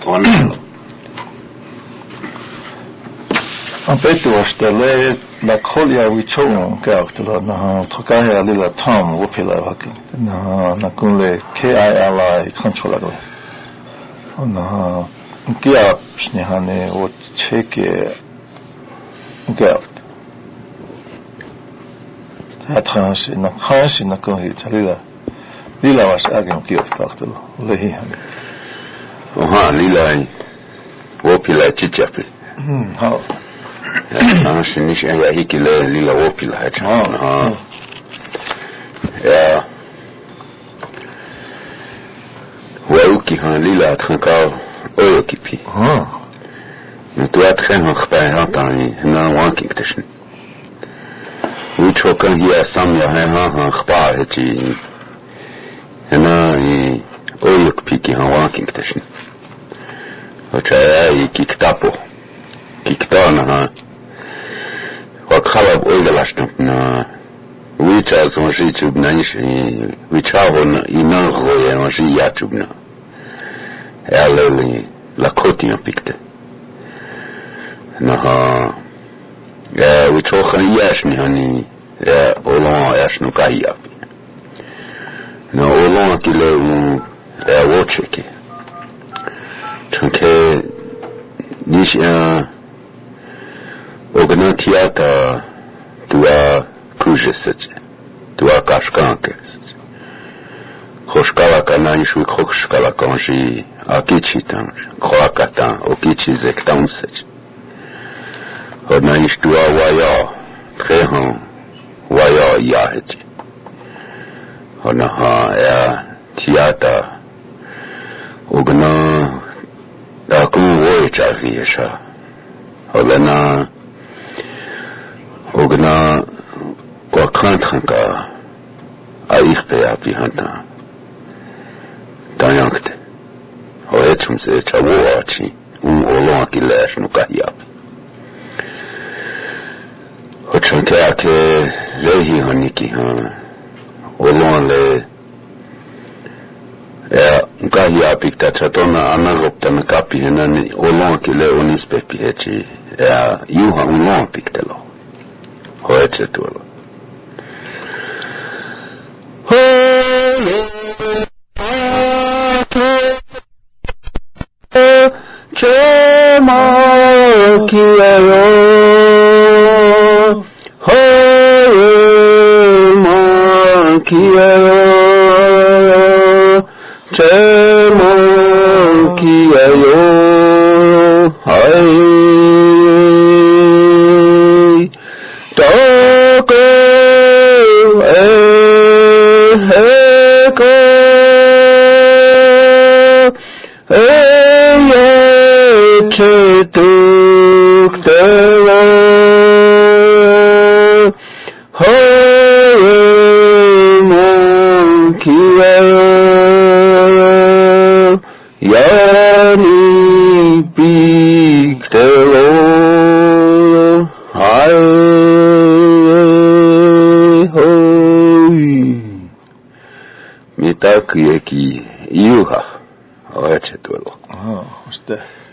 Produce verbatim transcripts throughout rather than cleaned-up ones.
Tonello. Ampetu ostele la kolia wichon kaktela na tokahe lila tom wopila vakin na na kunle K I L I controller na kia snihane o cheke geld atransi na khansi na kunhi lila lila was agen kiot kaktela lehi oha lila wopila chichapi hm ha Anche nicht ja hikile lila wopila hat. Ah. Ja. Wauki han lila tranka oyokipi. Ah. Tu at geen hoogpij had dan na wanking tussen. Hoe trokken hier samen ja han han gepaar het je. En dan oyokipi ki han wanking tussen. Wat jij kiktapo. Kiktana ha wakhala oigalashtam na wicha zonji chubna ni wicha won ina roye onji ya chubna elle la kotia pikte na ha ya wicho khan yashni hani ya olon yashnu kaya na olon kile un ya wocheke chunke nisha Ogna tiata tua kujesice, tua kashkanke. Khoshkala kanani shui khoshkala kanji akichitan, khoakatan, okichi zektamsec. Ogna ishtua waya, trehan, waya yaheji. Ogna ha ya tiata, ogna akun woy chafiyesha. Ogna Ogna kwa kantranka aifpe api hanta tayankte o echumse chawo achi un olon akilesh no kahiapi o chanke ake lehi haniki ha olon le ya kahiapi ta chatona anagopta na kapi henani olon akile onispe pihechi ya yuha olon piktelo Hoece tuolla. Chema kiyo, hoema kiyo, chema kiyo, hai. Yeki yuha oeche tuolo ah uste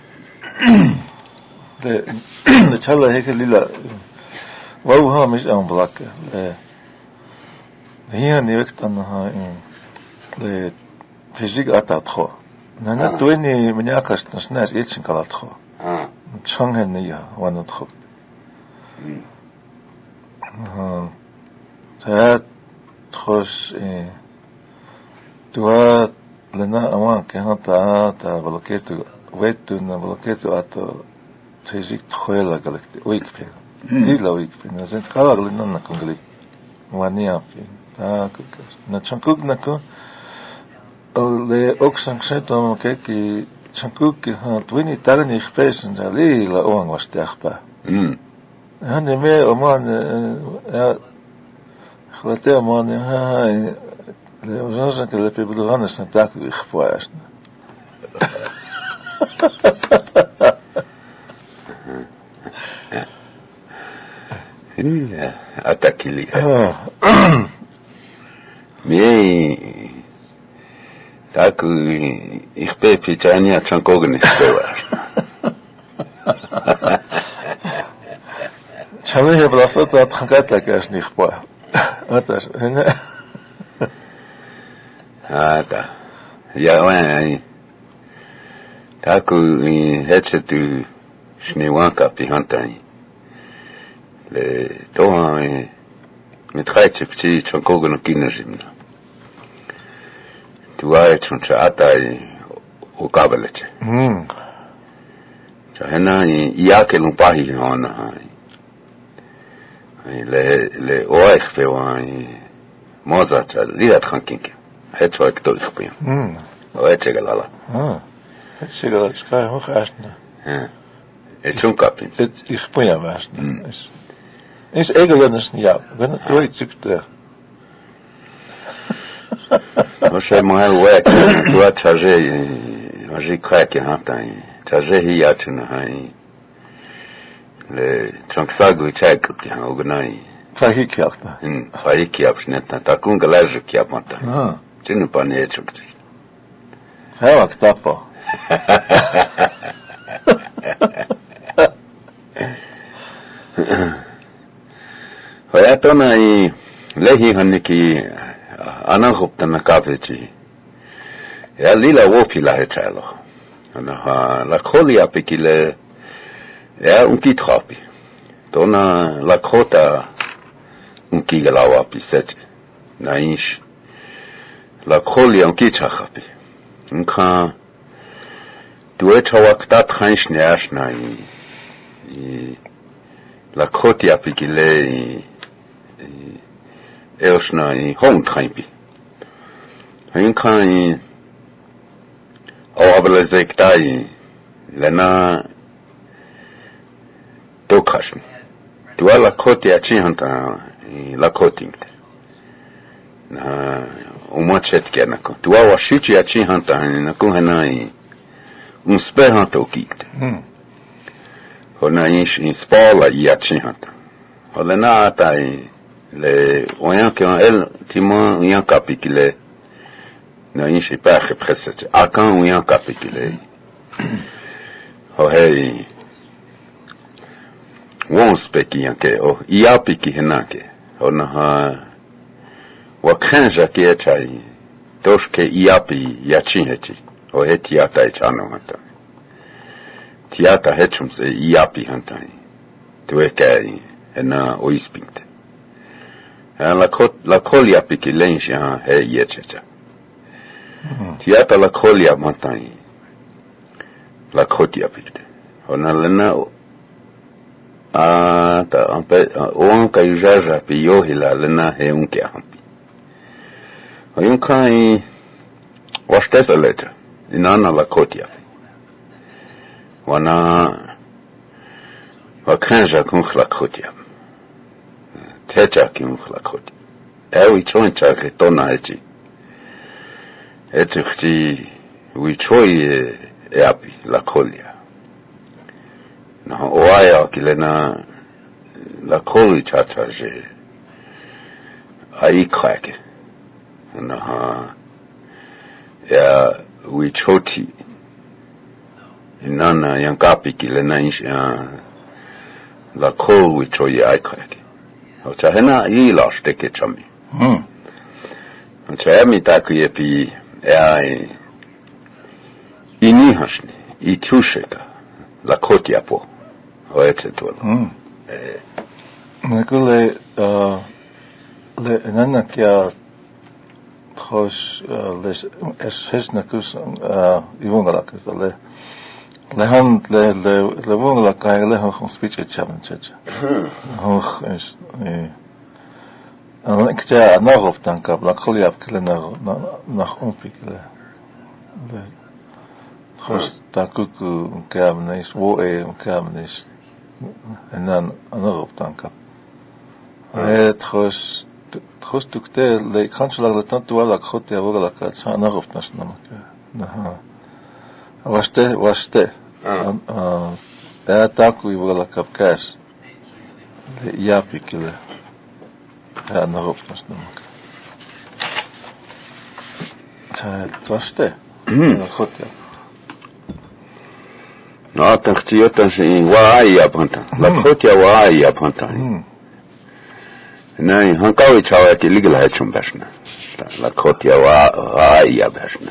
de de chala heke lila wau ha mis aan blakke de hier ni wektan ha de fysiek atatro nana tueni meniakas nasnas etsin kalatro ah changhen ni ya wanotro ah ta tros eh Tua lena awan ke hanta ta bloqueto vetu na bloqueto ato tejik troela galakte oikpe dila oikpe na zent kala lena na kongli wania fi ta na chankuk na ko le oksang seto ke ki chankuk ke ha twini tarni spesen dali la oang was terpa mm han me oman ja khwate oman ha Le ozanza que le pebudran es natak ikhpoas. Illa atakili. Me taku ich bin Pichania Chankogan Spewer. Chame Blasot at Hangata Gas nicht bei. Was ne? Ah, da. Ja, ouais. Taku hetze tu Schneewanka Pihantai. Le Toha mit Reitze Psi Chankogan Kindersimna. Tu ai Chunchatai Ukabelete. Hm. Chahena Iake Lumpahi Hona. Le le oich fewa Mozart liat khankinke. Het zou ik toch spelen. Hm. Oet zegelala. Ah. Het zegelala skai hoch erstne. Ja. Het zo'n kapin. Het is spoja was. Is is egelens ja. Wenn het ooit zukte. Als je maar werk, tu at charge, als je krijgt hantai. Charge hier tjena hai. Le chanksagu check op je ogenai. Fahik jacht. Hm, fahik jacht net na takun galaj kjap mata. Ah. Tjenu panet chukti. Hawak tapo. Hoya to na i lehi haniki anahupta na kapechi. Ya lila wopi la hetalo. Ana ha la kholi apikile ya unki trapi. Tona la khota unki galawa piseche. Na ish la kholi unki chahapi. Unka tu etawak tat khansh neash na i la khoti apikile i Elsna i hong trampi. Hun kan i overlezek dai lena dokashn. Tu ala koti a chihanta i la kotingte. Na umachet kenako. Tu awa shichi a chihanta na kuhana i un sperhanto kikte. Hm. Hona ish in spala i a chihanta. Holena ata i le oyan que el timon oyan capicule na yin shi pa represent akan oyan capicule o hey won speki yanke o ia piki henake ona ha wa kanja ke chai toshke ia pi ya chinhechi o hetiata e chano hanta tiata hechum se ia pi hanta tu e kai ena o ispinte la cot la colia piquilenja he yechecha. Tiata la colia montagne. La cotia picte. On a lena ah ta ampe on kai jaja pi yo hila lena he un ke hampi. Oyun kai wastes a letter. Inana la cotia. Wana wa kanja kun la cotia. Techa kim flakot. Ewi choncha ke tona echi. Echi wi choi e api la colia. Na oaya kilena la coli chacha je. Ai krake. Na ha ya wi choti. Inana yankapi kilena isha la col wi choi ai krake. Ocha hena i laste ke chami. Hm. Ocha mi taku yepi ai ini hashni i tusheka la kotia po. O etsetolo. Hm. Eh. Nakule uh le nana kia tros les es es nakus uh ivongalakas le le han le le le vongalakai le han speech challenge. Hoch is eh en ik zei nog op dan kap la kholiap kle nog nog onpikle le tros takuku kamnes wo e kamnes en dan nog op dan kap eh tros tros tukte le kanchlag le tant wala khote wala ka sa nog op nas namak na waste waste ah eh taku wala kap kas ja pikele ja nog op nas namak het was te lakhotia no tachtiota si waia panta lakhotia waia panta nai hankawi chawa ki ligla hechum bashna lakhotia waia bashna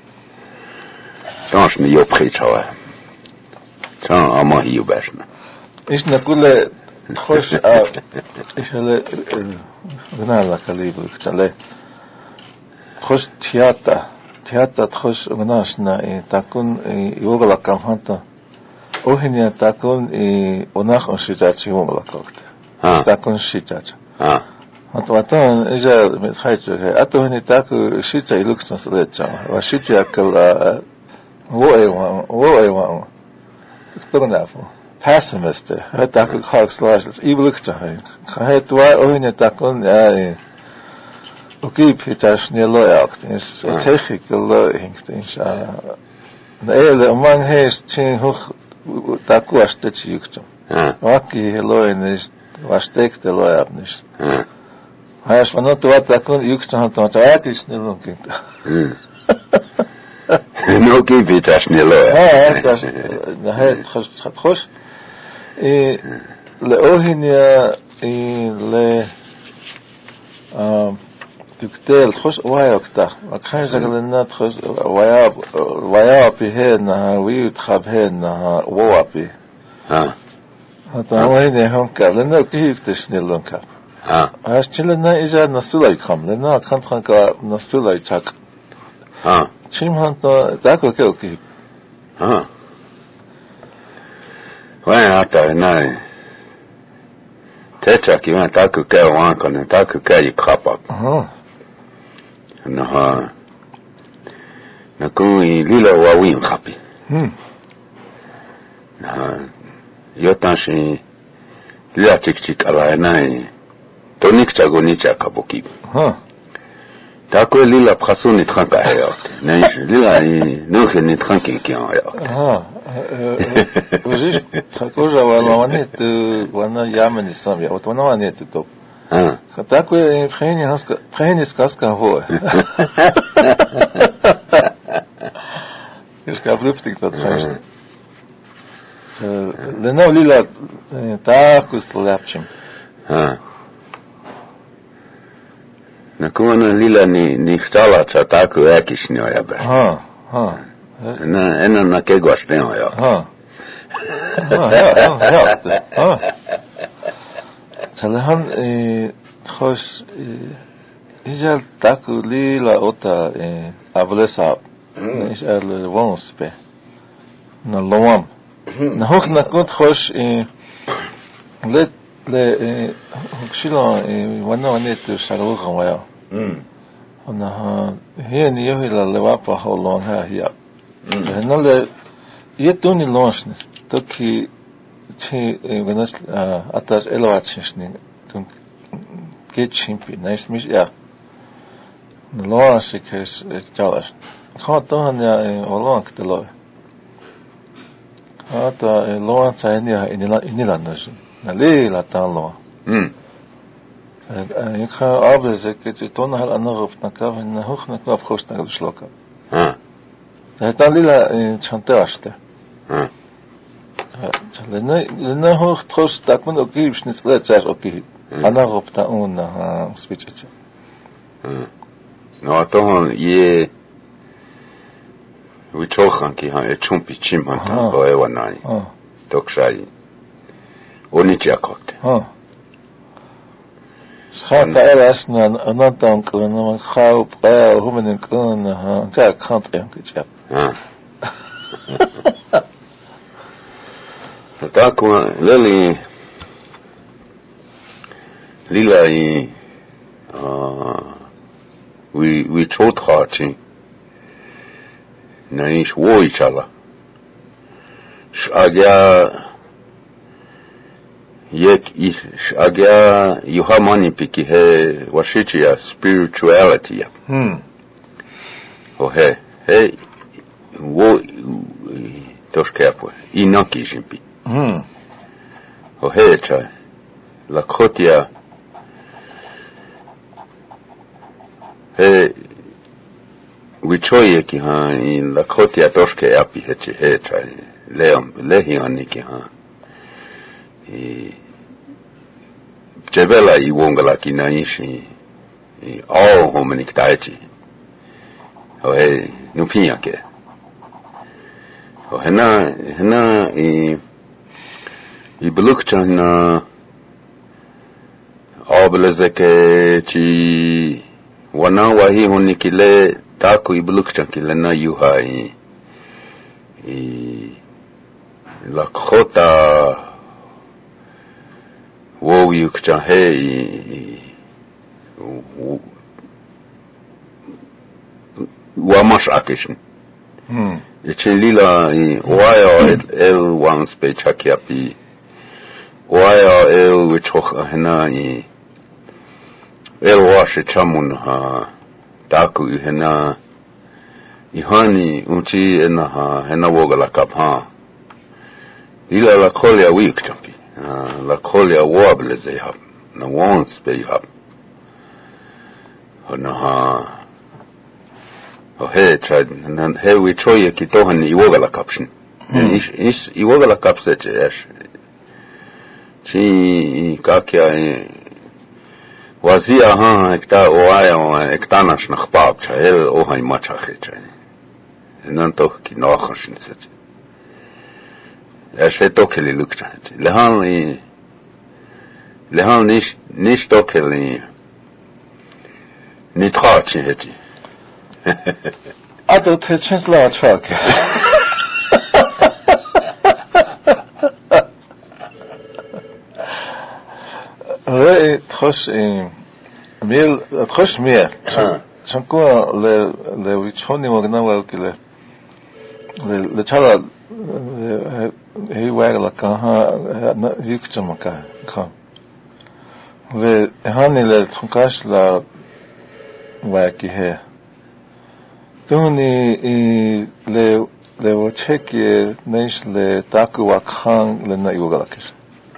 tans ni yopri chawa chan ama hiu bashna isna kule خوش إشله غنالا كليبو كتله خوش تياتا تياتا خوش غناشنا تكون يوغلا كم هانتا أوهنيا تكون وناخ أنشيجاتي يوغلا كوكت تكون شيجات هانتا واتان إجا متخيجو أتوهني تاكو شيجا يلوكسنا سليتشا وشيجا كل هو أيوان هو أيوان تقدرنا عفوا pessimist het tak ik ga slaas iblik te zijn het wa ohne takon ja oké pitach ne loyakt is techniek lo hinkt is na ele man heeft chin hoch takwas te chikto waki lo is was tekst lo ab nicht hij is van dat wat takon yukst han tot ja is ne lo kind no oké pitach ne lo ja dat het het goed לאוהניה ל תקטל חוש וואיוקטח לקחן זגלנת חוש וואיאב וואיאפי הנה ויוט חבהנה וואפי אה אתה אוהניה הונקה לנה קיפטש נלונקה אה אז צלנה איזה נסולאי קם לנה קנט חנקה נסולאי צ'ק אה צ'ימהנטה דאקו קוקי אה Bueno, hasta nada. Techa que van a que van con el taco que hay capa. Ajá. No ha. No con lila wawin happy. Hmm. No. Yo tanshi lila chik chik ala nai. Tonik chago ni chaka boki. Ajá. Taco lila praso ni tranka hayat. Nai lila no se ni tranki ki hayat. Ajá. Ужиш такожа валаванет вана ямани самия вот вана ванет топ а такое френи хаска френи сказка ho ich gab lüftig das heißt lena lila takus lapchim а на кона лила ни ни стала таку екишньо я бе ха ха أنا أنا نكيج واشبين ويا. ها. ها ها ها. ها. سلام خوش إجال تاكو لي لا أوتا أبلسا. إيش الوانس به. نلوام. نهوك نكون خوش لت ل هكشيلا وانا ونيت شغلوها ويا. أنا هي نيوه لا لوابا هولون ها هي. نال يتوني لونشن توكي تي بناس أتاش إلواتشني تون كيتشيمبي نايس مش يا لونش كيس جالش خاطرهم يا ولون كتلو هذا لون سايني إنيلا إنيلا نجم نالي لا تانلو أمم يخا أبز كتي تونا هل أنا غفت نكاف إن هوخ نكاف خوش نقدر شلوكا ها هتا ليلا شانتاشته ها لنا لنا هوخ تخش تكون أوكي بش نسبة تاش أوكي أنا غفت أون ها سبيتش ها نواتهم يه ويتوخان كي ها يتشومبي تشيم هانتا بوي وناي توكشاي ونيتشي أكوكت ها خاطر أرسنا أنا تانك أنا من خاوب قا هم من كون ها كا كانت يوم كتشاف ها فتاكو للي ليلاي آه وي وي تشوت خاطي نعيش ووي شالا شاقيا yet agya yuhamani piki he washichi ya spirituality ya hmm o he he wo toshkepo inoki jimpi hmm o he cha la kotia he wichoye ki ha in la khotia toshke api heche he trai leom lehi ani ki ha i jebela I wongala ki na ishi i all homenik taichi o he nupia ke o hena hena i i belukcha na obelezeke chi wana wahi honi kile taku i belukcha kile na yuha i i la khota wo yukcha he i wa mash akishin hmm ichi lila i waya el wans pe chakiapi waya el wichokh hena i el washe chamun ha taku hena ihani uchi ena ha hena wogala kapha ila la kholia week champi la kholia wable ze hab na wants be hab ona ha o he trad nan he we choye ki tohan I wogala kapshin is is I wogala kapseche esh chi kakya wazia ha ekta oaya ekta nash nakhpab chel o hay macha kheche nan to ki no khashin sech esh to keli lukcha lehan i lehan nish nish to keli ni trachi heti ato te chensla truck Re trosh mil trosh mir chanko le le wichoni mogna wa kile le le chala he wa la ka ha na yukchama ka ka le hani le tronkash la wa ki he tuni le le wo cheki nesh le taku wa khan le na yoga la kish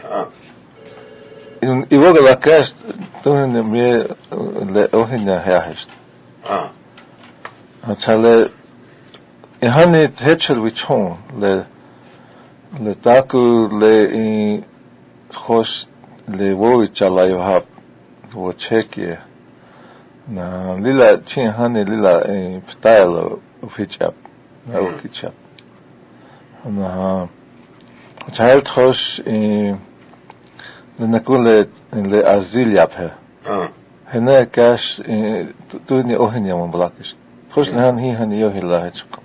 in iwoga la kast toen me le ohina herhest ah achale ihane hetchel wichon le le taku le in khos le wo chala yo hab wo cheki na lila chin hane lila in style of hitchap na o kitchap na child khos in نقول لأزيل يبها هنا كاش توني أهني من بلاكش خوش لهان هي هني يوهي الله هتشكم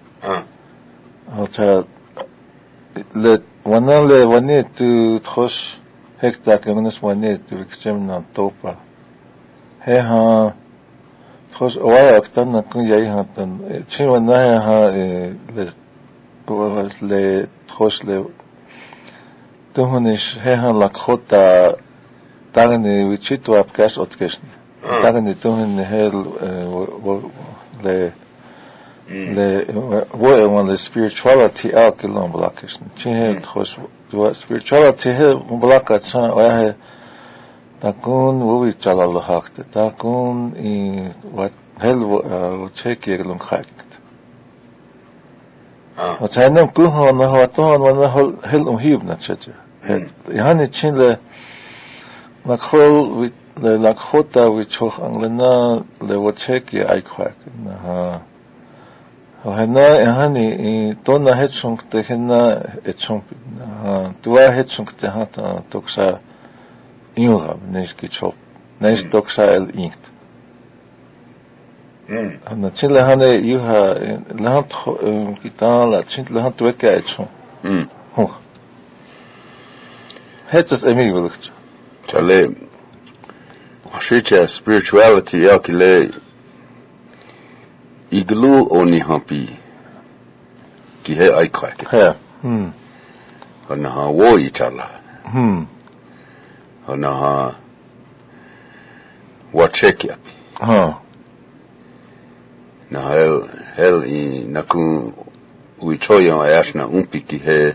هتا ل وانا ل واني تو تخش هيك تاك منس واني تو بكتشمنا توبا هي ها تخش وايا اكتنا كن جاي هاتن شين وانا هي ها ل ل تخش ل تهونش هيها لكخوتا تاني ويتشيتو أبكاش أتكشن تاني تهون هيل ل ل وين ل spirituality أكلهم بلاكشن تيه تخش دوا spirituality هي بلاكات شان وياه تكون ووي تجعل الله حقت تكون إيه وهل وتشيكي لهم خاكت وتعلم كلها أنه هو طهن وأنه هل أمهيب نتشجع يعني تشين ل لكخول لكخوتا ويشوخ أنلنا لوتشيكي أيكواك إنها وهنا يعني تونا هتشونك تهنا هتشونك إنها توا هتشونك تهاتا توكسا إنغام نيش كيشوب نيش توكسا الإنت أنا تشين لهنا يوها لهنا كتان لا تشين لهنا توكا أتشون هو هتس أمي بلكت تالي وشيء spirituality يا كله إغلو أوني هامبي كي هي أي كاك ها هم أنها ووي تلا هم أنها واتشيكيا ها na hel hel i naku wichoyo ayashna umpiki he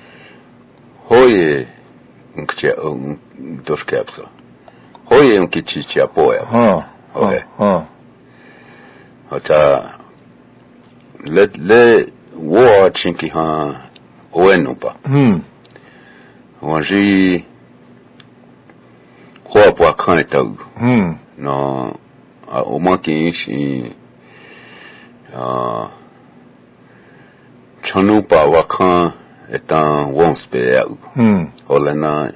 hoye unkche un doskepsa hoye unkichi chiapoya ha hoye ha hata le le wo chinki ha oenu pa hm wanji ho po kan tau hm no o maki shi ah chanu pa wa kan etan wons pe au hm olena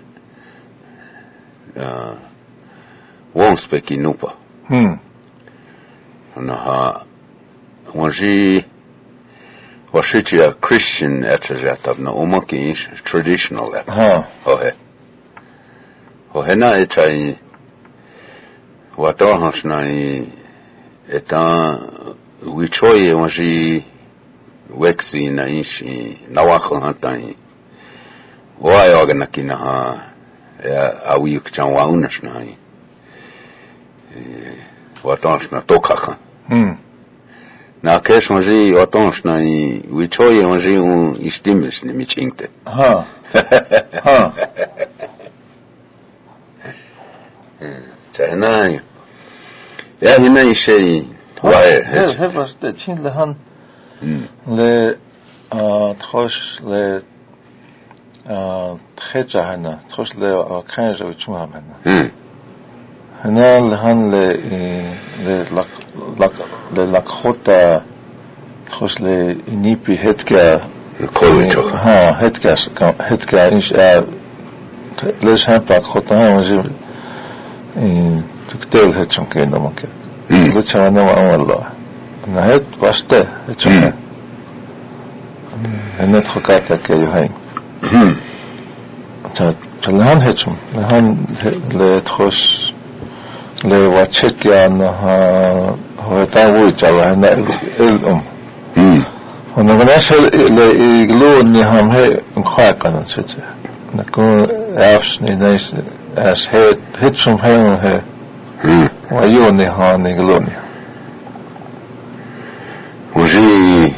ah wons pe ki nupa hm na ha wanji washichi a Christian etazata na omaki traditional ha ohe ohe na etai watohans na etan wichoye wanji wexi na ishi na wako hatai wai ogana kina ha awi kchan waunas na watohans na tokaka hm na kes wanji watons na i wichoye wanji un istimis ni michinte ha ha tsana ya hina ishei wa he he was de chin le han le a trosh le a treja hana trosh le a kanje wichum hana hm hana le han le le lak lak le lakhota trosh le inipi hetka kovicho ha hetka hetka ish a le shampa khota wanji in tuktel hetchon ke no make le chana wa wallah na het waste hetchon هنت خكاتة كيوهين تا تلهان هتشم لهان لتخش لواتشك أنها هو تاوي جوا هنا الأم هنا غناش ليقولوا إنهم هي مخاقنا شتى نكون عارفش نيس أس هت هتشم هين هي ويوني هان يقولوني وجي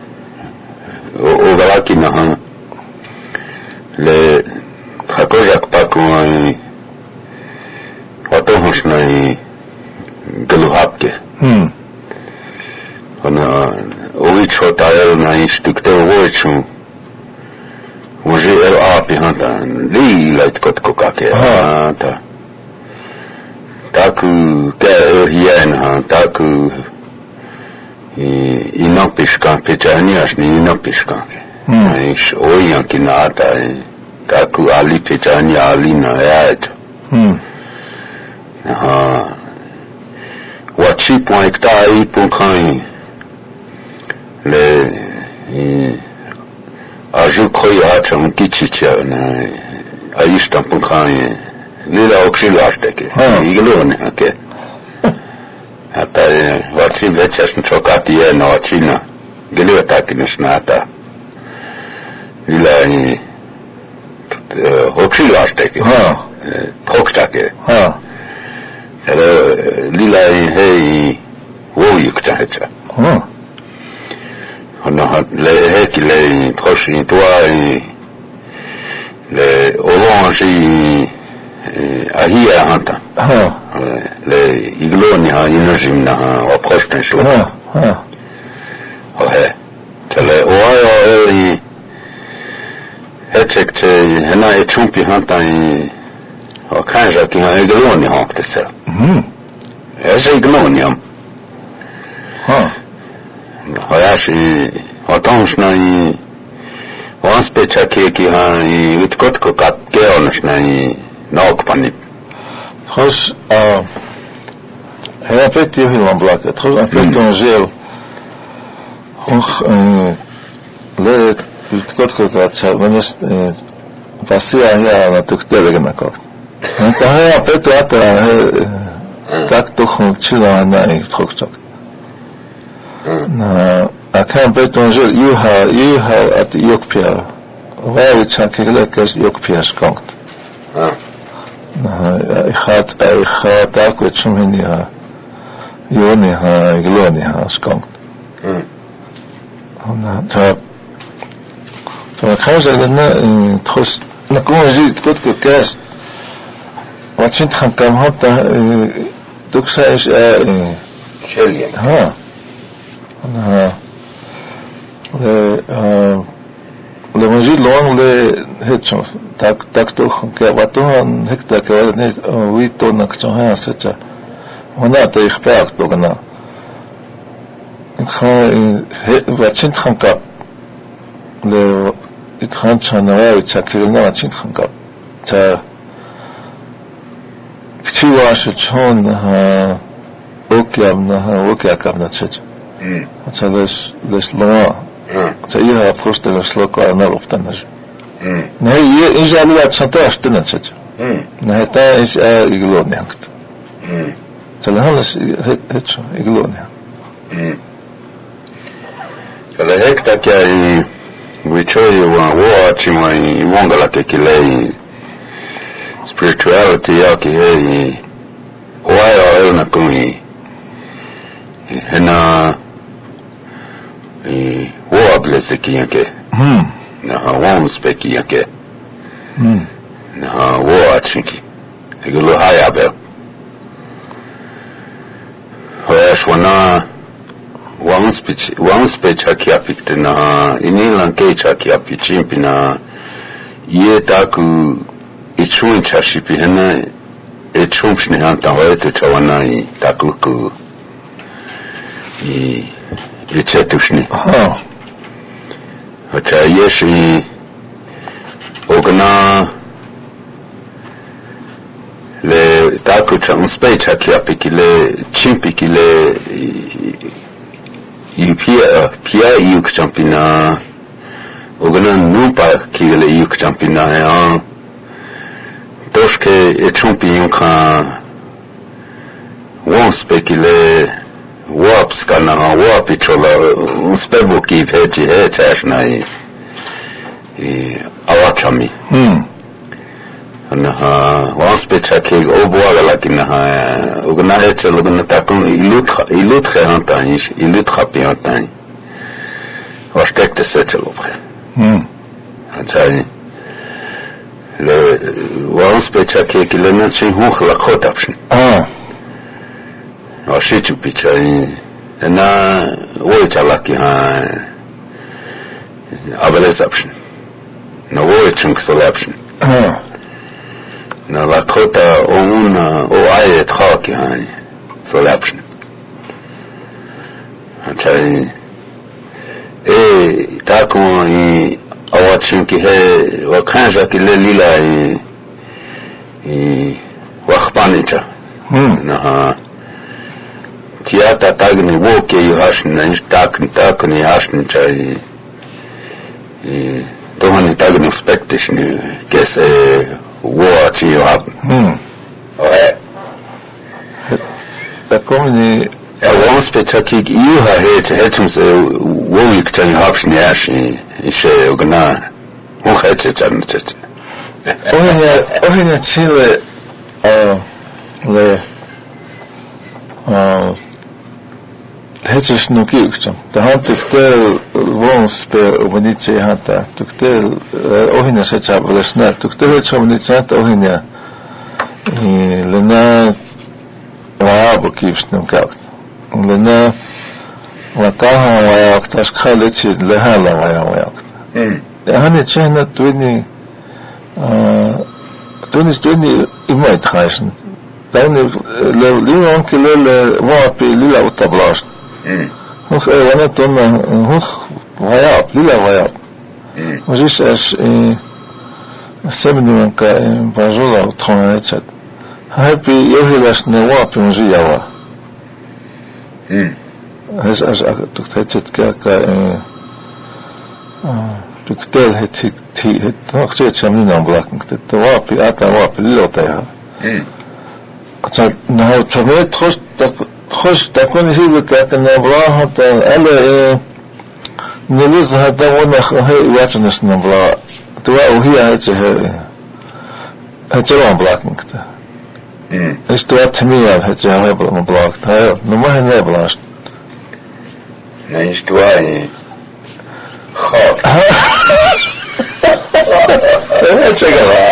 ogalaki na ha le khakojak pa ko ai wato hosna i galuhapke hm ona ovi chota er na instikte voichu oje er api hanta li lait kot ko kake ta taku ke er hien ha taku i no piskan pechani asni no piskan is oyan kinata taku ali pechani ali na yat hm ha wachi point tai punkai le aju khoya cham kichicha na aistan punkai lila oxilasteke iglo ne ke hata wachi vechas chokati e no china geliwa takinisnata ila ni oxilasteke ha pokchake ha sele lila hei wo yukchacha ha ona le heki le prochain toi le orange ahia hanta ha le igloni ha inojim na wa prochain show ha ha ohe tele oayo e hetekte hena e chumpi hanta i o kanja ki ha igloni ha ktesa hm ese igloni ha hayashi otons na i wanspecha ke ki ha i utkot ko kat ke onos na i nok pani Tros a hij heeft hier heel lang blak. Tros een veel dan zeer hoog le het kort kort dat ze wanneer pasia ja na tuktere na kort. En dan hij heeft het dat tak toch een chila na ik trok chok. Na a kan beton zeer you have you have at yokpia. Waar het chankelijk yokpia skonkt. אחד אחד אקוט שומני ה יוני ה גלוני ה סקונט אנא תה תה חזר לנה תחוס נקום זיט קוט קקס וואצנט חנקם הוט דוקסה איש Chillian ها אנא le le mojit long le hecho tak tak to ke batuhan hekta ke ne wito nak choha sacha ona te ikhpak to gana kha vachin khanka le ithan chana chakirna vachin khanka cha kchiwa shchon ha okyam na ha okyakam na chacha cha les les lo cha iha просто шлоко она лоптанаж не е инжалия чата штна chacha не та is иглоне хакт cha лахалас хечо иглоне Kala hekta kia i wichoi wa wa chima i wongala te kile i spirituality yaki he i oaya o na kumi hena i wa blese ki yake na ha wong speki yake na ha wa chinki igulu haya bel hoesh wana One speech, one speech haki apikte na inilan keich haki apichimpi na ye taku ichun chashipi hena ichumshni hanta waetu chawana i taku ku i ichetushni. Aha. Hacha yeshi ogna le taku cha un speech haki apiki le chimpi ki le il pia pia yuk champina ogana nupa kile yuk champina ya toshke e champion ka won spekile waps kana wapi chola spebo ki vechi he chashna i awachami hmm ana ha won specha ke obwa lakina ha ogana he chelo gana takon ilut ilut khanta ish ilut khapianta was steckt es chelo pre hmm achai le won specha ke kilena chi hoch la khotapshn ah ashi chu pichai na wo chalaki ha abalesapshn no wo chunk solapshn ah na la kota o una o aye traki hani solapshn achai e tako i awachin ki he wa khanja ki le lila i i wa khpanicha hmm na tiata tagni wo ke yuhashn na takni takni hashn chai i dohani tagni expectation ke se war chi hab hmm oe da kommen er won spetakig you ha het hetum se wo ik tan habshn yashi ishe ogna wo het tan tet ohne ohne chile äh le äh hetus no kiukcham da hat tuktel wons pe obnice hata tuktel ohne se chablesna tuktel chomnice hata ohne lena waabo kipsnum kakt lena wataha wayakt ashkhalit lehala wayakt hm يعني تشهنا توني توني توني إما يتخايشن توني لو ليه ممكن لو واقع ليلا وطبلاش hm هخ وانا تونا هخ غياب ليلا غياب hm وجيش اش السمني من كا باجولا وطخونا يتشد هاي بي يوهيلاش نواقع مجي يوا hm هش اش تكتشد كا كا tuktel het het het nog steeds aan mijn aanblakken dat de wapen ata wapen lota hm dat nou het trost dat trost dat kon je wel kijken naar bla had alle نلز هذا وانا هي واتنس نبلا توا وهي هذه هذا بلاكن كده hm ايش توا تمية هذا بلا بلاك هاي نما هي بلاش نيش تواني خاف هذا شغله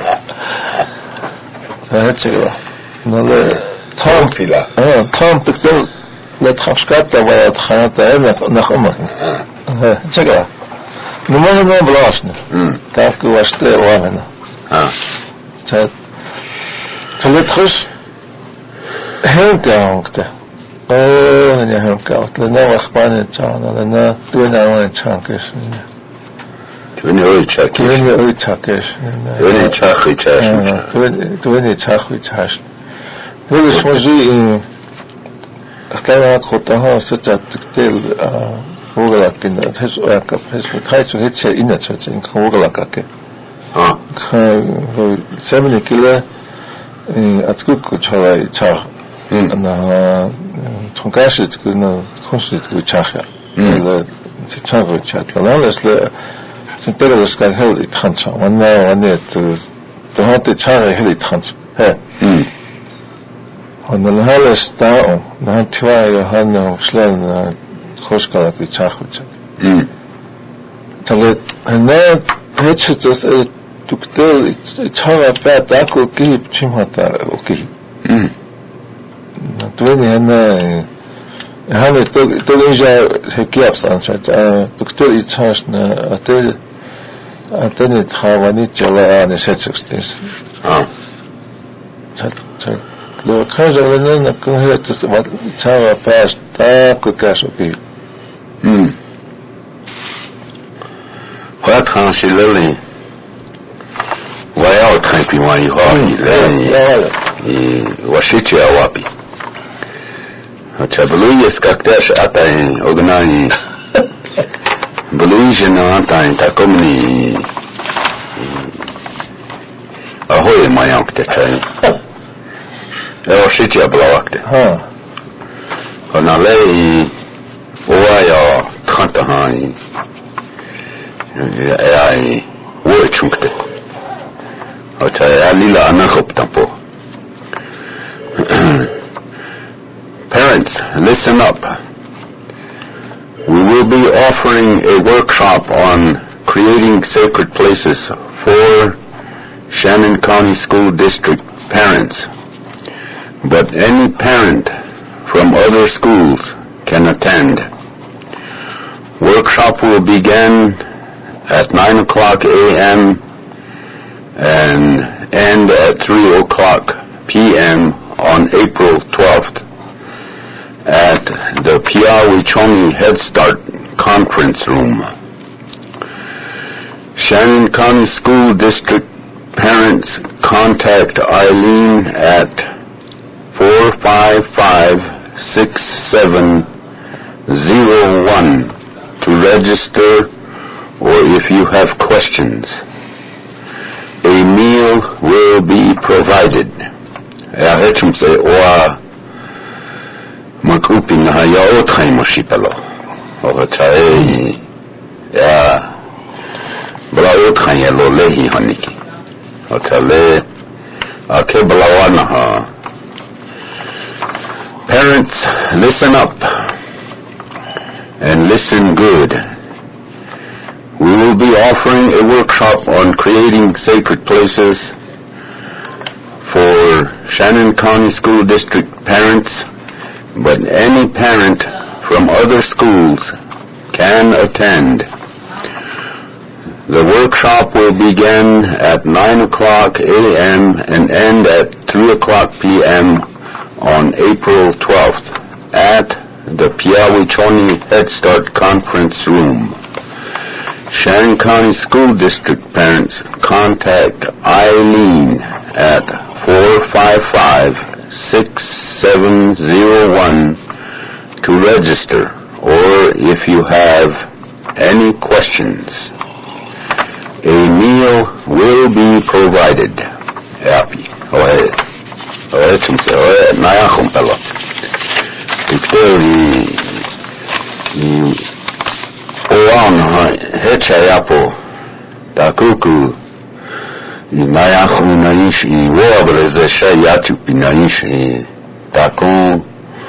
هذا شغله نلا تام فيلا اه تام تقدر لا تخافش كاتا ولا تخانتا انا نخمك 这个，你们那不老实呢？ 嗯， 他给我是对我们呢。 啊， 这，这个都是很高的，哦，人家很高的，那我帮你找的，那对那我唱给是呢。 对你会唱， 对你会唱给是呢。 对你唱会唱是吗？ 对你对你唱会唱是。为了什么是因？刚刚考的话是在这个啊。我个啦，跟的，他说啊，个，他说，他说，他吃一年吃进，看我个啦，个个， 啊， 看，我下面那个嘞，嗯，啊，这个个出来炒， 嗯， 那，从开始这个呢，开始这个炒下，嗯，那是炒个炒，然后呢是，是这个是个很里汤炒，完了完了这个，然后对炒个很里汤炒，嘿， 嗯， 完了然后是打哦，然后另外一个还能是呢。خوش کلا که چه خود چه. ام. تاله نه هیچ چیز دکتر چه وقت داکو کی چیم هتا اوکی. ام. توی نه همه تو تو اینجا هکیاب سانچه دکتر ایچاش نه اتل اتل تخوانی جلا نشچکستیس. آه. چه چه لو کاجا نه نکنه هیچ چه وقت داکو کاشو کی. 嗯，我要尝试了嘞，我要看比完以后，嘞，嗯，我是这样话比，我这不路也是个但是阿呆，我跟那里，不路是那阿呆，他跟你，啊，会嘛样的才，我是这不老的， 哈， 我那嘞。我要看到哈，哎，我也出的，我在阿里拉那好不当不。Parents, listen up. We will be offering a workshop on creating sacred places for Shannon County School District parents. But any parent from other schools can attend. Workshop will begin at nine o'clock a.m. and end at three o'clock p.m. on April twelfth at the Piawichoni Head Start Conference Room. Shannon County School District parents contact Eileen at four five five, six seven zero one to register, or if you have questions. A meal will be provided. Ja rečem se ova makupina ja othajmo šipelo. Ova čaje ja bla othajelo lehi honiki. Otale ake blawana ha. Parents, listen up and listen good. We will be offering a workshop on creating sacred places for Shannon County School District parents, but any parent from other schools can attend. The workshop will begin at nine o'clock a.m. and end at three o'clock p.m. on April twelfth at the Piawichoni Head Start Conference Room. Shannon County School District parents contact Eileen at four five five, six seven zero one to register, or if you have any questions. A meal will be provided. Happy. Go ahead. Go ahead, Chumse. Go ahead. Naya Chumpelo. Victory. Oan Hechayapo. Takuku. Naya Chunaish. Woabreze Shayatu Pinaish. Takon.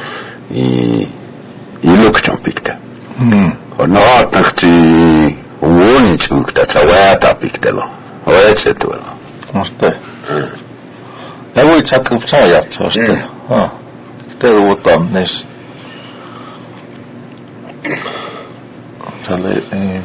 Iluk Champikta. Hmm. Or not Nachti. Uoničuk da će vajata piktelo. Oveće to. Ošte. Evo i čakav čajat, ošte. Ha. Htjeli u tom neš. tale eh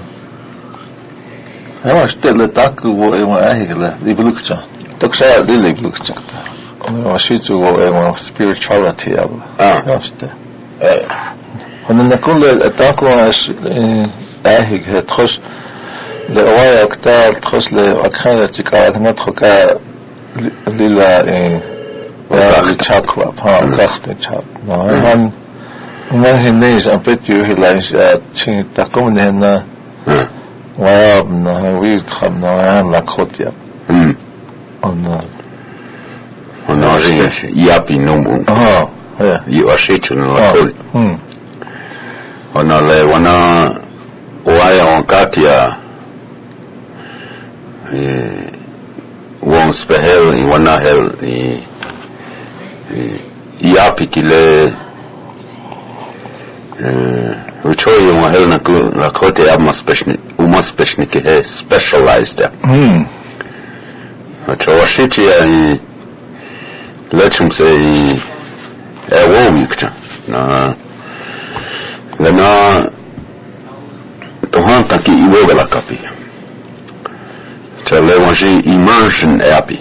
Hij stelde taku wo e wa ahigla di blukcha. Toksa di le blukcha. Wa shitu wo e wa spirituality ab. Ah. Jaste. Eh. Hono na kulle taku as ahig het khos le wa aktar khos le akhara tika na khoka lila eh wa li chakwa ha gaste chak. No han ma hineis a petu hilais chin takum na واب نهويت خم نوعان لكوتيا امم أنا أنا ريش يابي نومون آه هيا يواشيتشو نلاكول امم أنا لا وانا وايا وانكاتيا وان سبهل وانا هل يابي كله Учой ему хел на на коте я маспешни, у маспешники he specialized. Hmm. А чувашичи я и лечим се и эвовикча. На лена тохан таки ивогала капи. Чале ванжи immersion апи.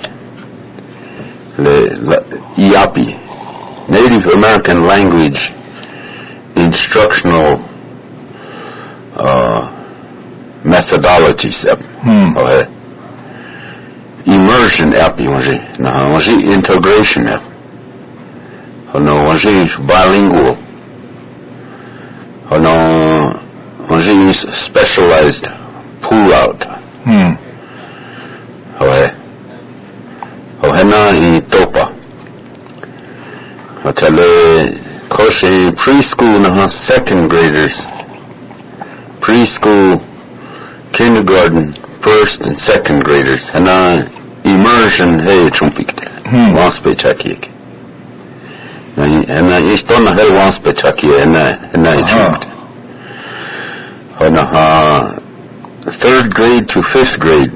Le iapi. Native American language instructional uh, methodologies. Hmm. Okay. Immersion api wanji. Na wanji integration app. No wanji bilingual. No wanji specialized pull out. Hmm. Okay. Okay na i topa. Atale Koshi preschool na second graders, preschool, kindergarten, first and second graders, hana immersion hey chumpikte, wanspe chakiyek. Na hana istona hel wanspe chakiye hana hana chumpikte. Hana ha third grade to fifth grade,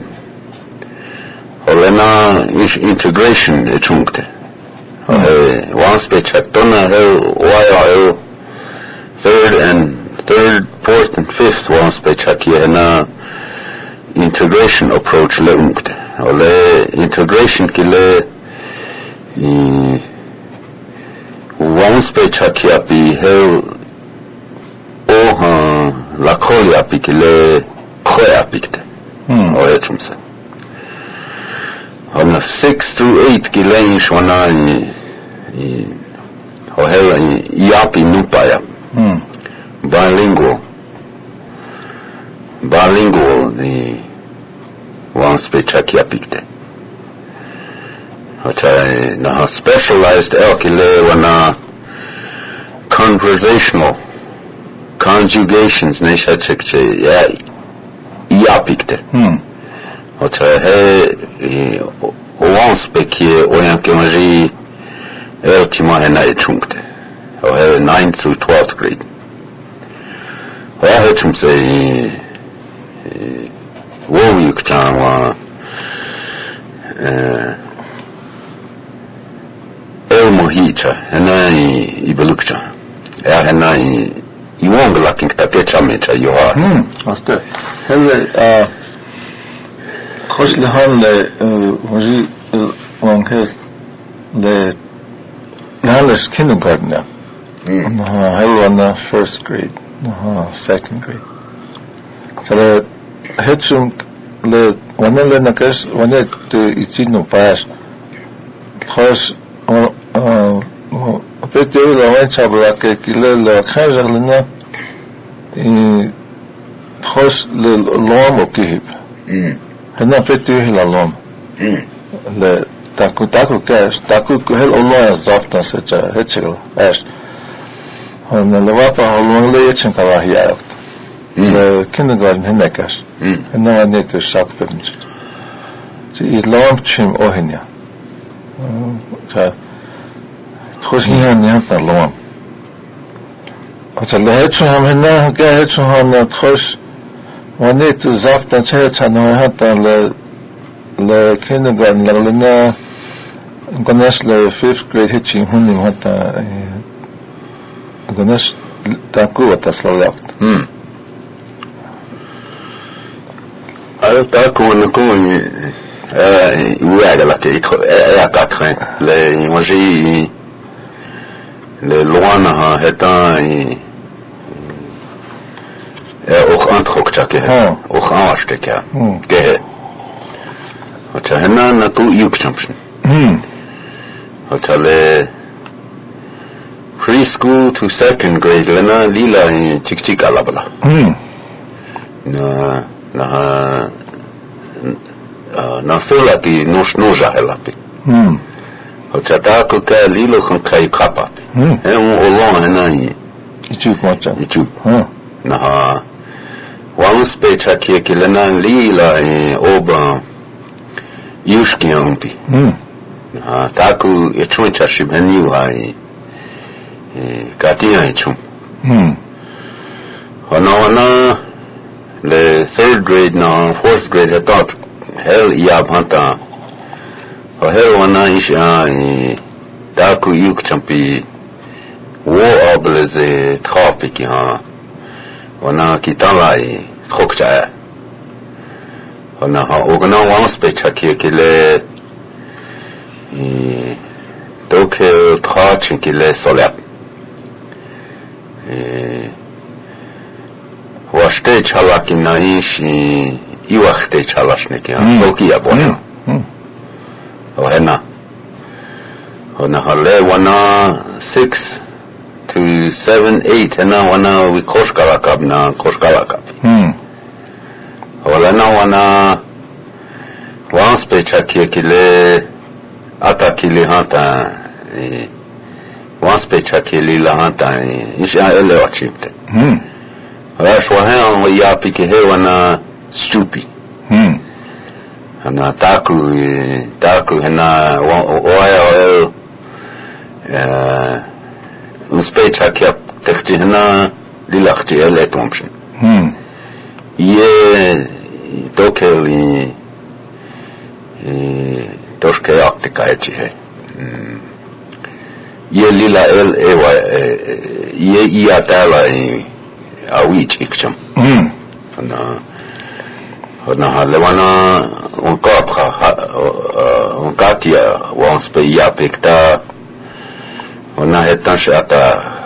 holena is integration e chumpikte. Once they checked on the third and third, fourth and fifth once they check here na integration approach le unkte. Ole integration kile once they check here be hel oh la kolia pikile koya pikte. Oye chumse. On the sixth through eighth gilain shwana i hohela yapi nupaya bilingual bilingual the one speech yapikte hocha na specialized elkile wana conversational conjugations ne shachekche ya yapikte hocha he once bekie oyanke maji eltima hena echunkte o ninth through twelfth grade wa hechum se wo yuktan wa el mohicha hena ibelukcha ya hena iwong laking takecha mecha yoha hmm aste hele uh خوش لحال وجي وانكه ل لحالش kindergarten ya نها هل وانا first grade نها second grade فلا هتشم ل وانا لنكش وانا تيجينو باش خوش بيتي ولا وين شابلا كيلا لا خارج لنا خوش للوام وكيب هنا فتو هلا لوم لا تاكو تاكو كاش تاكو هل الله زابطا سجا هتشل اش هنا لوافا هلون لا يتشن كواهي عرفت kindergarten هنا كاش هنا نيتو شاك فمش تي لوم تشيم اوهنيا تا تخش هنا نيانتا لوم أتلا هتشو هم هنا كا هتشو هم تخش ونيت زابطا تشيتا نوهاتا ل ل kindergarten لنا نقناش ل fifth grade هتشي هوني مهاتا نقناش تاكو وتصلالات Tá com com é o é lá que é a quatre les manger le loin ha hetan é o antro que que é o acho que é que é o tchana na tu yuk champion hum o tale preschool to second grade lana lila tik tik alabla hum na na na sola ti nos noja ela pi hum o chata ko ka lilo con kai kapa hum é um olon na ni itu conta itu hum na vamos pecha que que lana lila e oba yushki ampi hum na taku e chuncha shibani ai katia chum hum ona ona le third grade na fourth grade I thought hell ya banta o hell ona isha taku yuk champi wo obleze topic ha ona kitala i khokcha ona ha ogna wans pe chaki ke le e doke trach ke le solap e واشته چالاکی نایش ای وقته چالاش نکیم سوکی ابونه و هنا هنا حاله ونا six to seven eight هنا ونا وی کوش کلاکاب نا کوش کلاکاب ولا نا ونا وانس به چاکیه کلی اتا کلی هاتا وانس به چاکیه لیلا هاتا ایش اله وچیبته Acho que o iapi que é uma stupi. Hum. Na taku taku na oil eh um specha que texte na dilachti ele tompschen. Hum. E dokeli e toske optika echi he. E lila el ewa e ia tala e awich ikcham mm na na halwana on kapra on katia on speya pekta ona hetan shata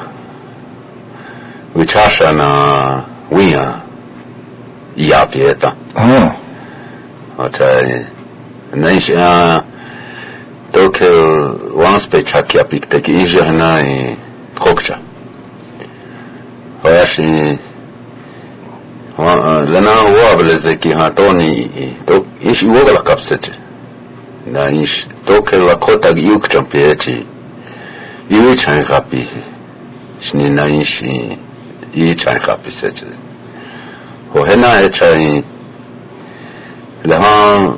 wichasha na wiya ya pieta mm ata naisha doke on specha kia pekta ki ijana e khokcha واشي لنا وابل زكي هاتوني تو ايش وغلا قبسته نا ايش توك لا كوتا يوك تشامبيتي يوچان غابي شني نا ايش يوچان غابي سته هو هنا اتشاي لها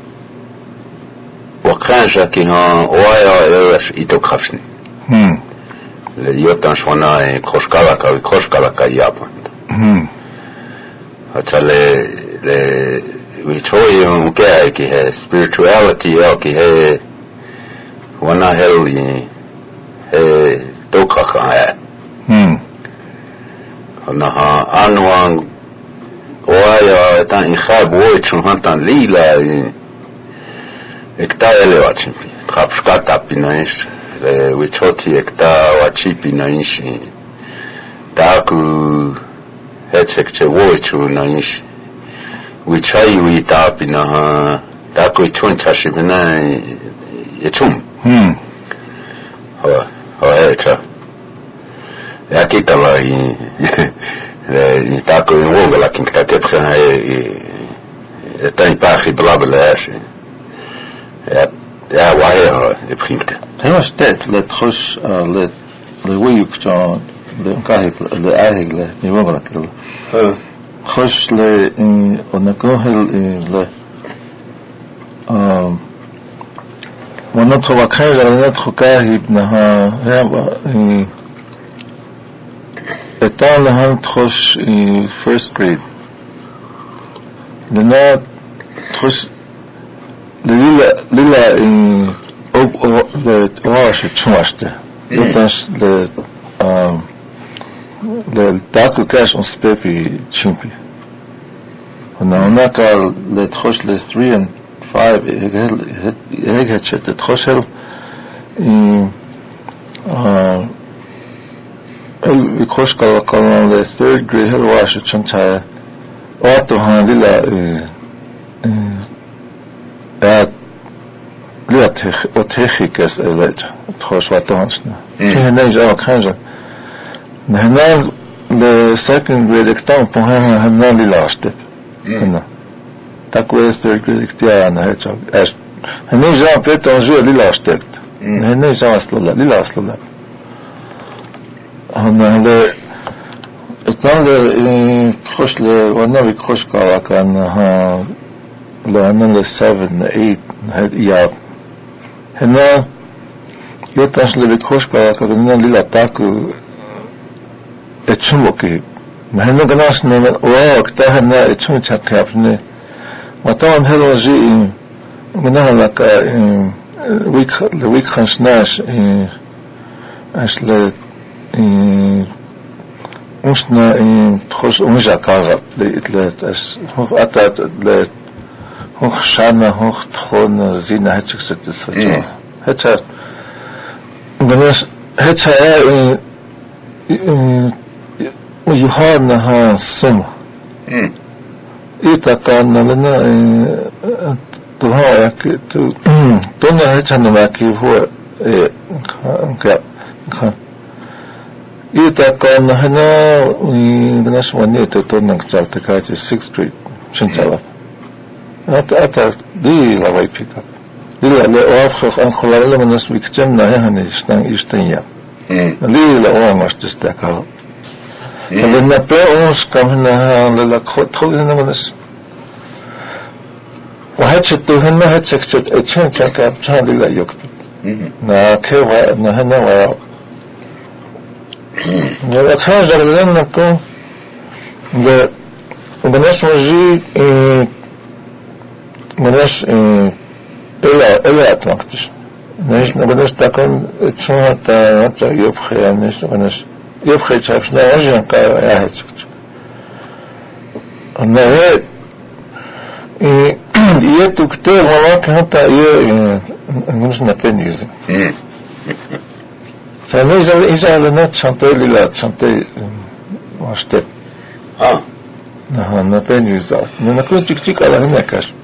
وكان جاكي ها وايا ايش يتوك خفشني هم ليوتان شونا كوشكالا كا كوشكالا كا يابان هم اتله le ويتوي مكاي كي هي spirituality او كي هي وانا هيلي هي توكا كا هم انا انوان وايا تان يخاب ويتشو هانتان ليلا اكتايلي واتشن خابشكاتا بينايش wichoti ekta wachipi naishi taku hechekche woichu naishi wichai witapi na taku chunchashi bina yechum hmm ho ho hecha yakita la i taku woga la kinka tepre e tan pachi blabla yashi ja waaie e primte هو ستات لا تخش لا لويك جان لا كاهب لا اهل لا نيوغلك لا خش لا ونكوهل لا ام ونطلع خير ندخل كاهب نها هي اتان لها تخش first grade لنا تخش ليلا ليلا le oaše čumašte lutaš le le tako kaš on spepi čumpi هناك لتخش ل three and five هيك هتشت تخش ال ال يخش كلا كلا ل third grade هل واش تشنتها وقتو هذي لا اه لا تخ وتخي كاس لا تخش وقتو هنشنا شيء نيجي أو كانجا هنا ل second grade اكتام بوها هنا اللي لاشت هنا تقوى third grade اكتيا أنا هيك أش هنا جا بيت أنجو اللي لاشت هنا جا أصل لا اللي أصل لا هنا ل إتنام ل تخش ل وانا بيخش كلا كان ها لأنا ل seven eight هاد ياب هنا يتنش اللي بيخش كلا كان هنا ليلا تاكو اتشموكي ما هنا قناش نمن واو كتا هنا اتشمو تشاكيابني وطبعا هلو جي منها لك ويك ويك خنشناش اش ل مشنا تخش ونجا كاغا لقيت اس هو اتات ل هو خشانا هو تخون زينا هتشك ستسجل هتا قناش هتا ويهارنا ها السمع إيتا كان لنا تلها يكي تونا هيتشان ماكي هو كاب إيتا كان هنا بناش ونيت تونا كتال تكاتي sixth street شنتلا أتا أتا دي لا واي بيك اب دي لا لا وافخ أن خلال لما ناس بيكتمنا هنا يشتن يشتنيا دي لا وامش تستكال فلنا بيعوش كم هنا للا تخل هنا منس وهاتشتو هنا هاتشكتت اتشان كاكاب تشان للا يكتب نا كيوا نا هنا وياو يلا خاجر لنا كون بناس وجي بناس إلا إلا أتمكتش ناس بناس تكون اتشان حتى حتى يبخي يعني بناس يبخي تشافش نا وجه كا يا هاتشكت أنا هيك يتو كتير هواك حتى يه نمش نبنيز فنيجا إجا لنا تشانتي للا تشانتي واشتت آه نها نبنيز نكون تيك تيك على هناكش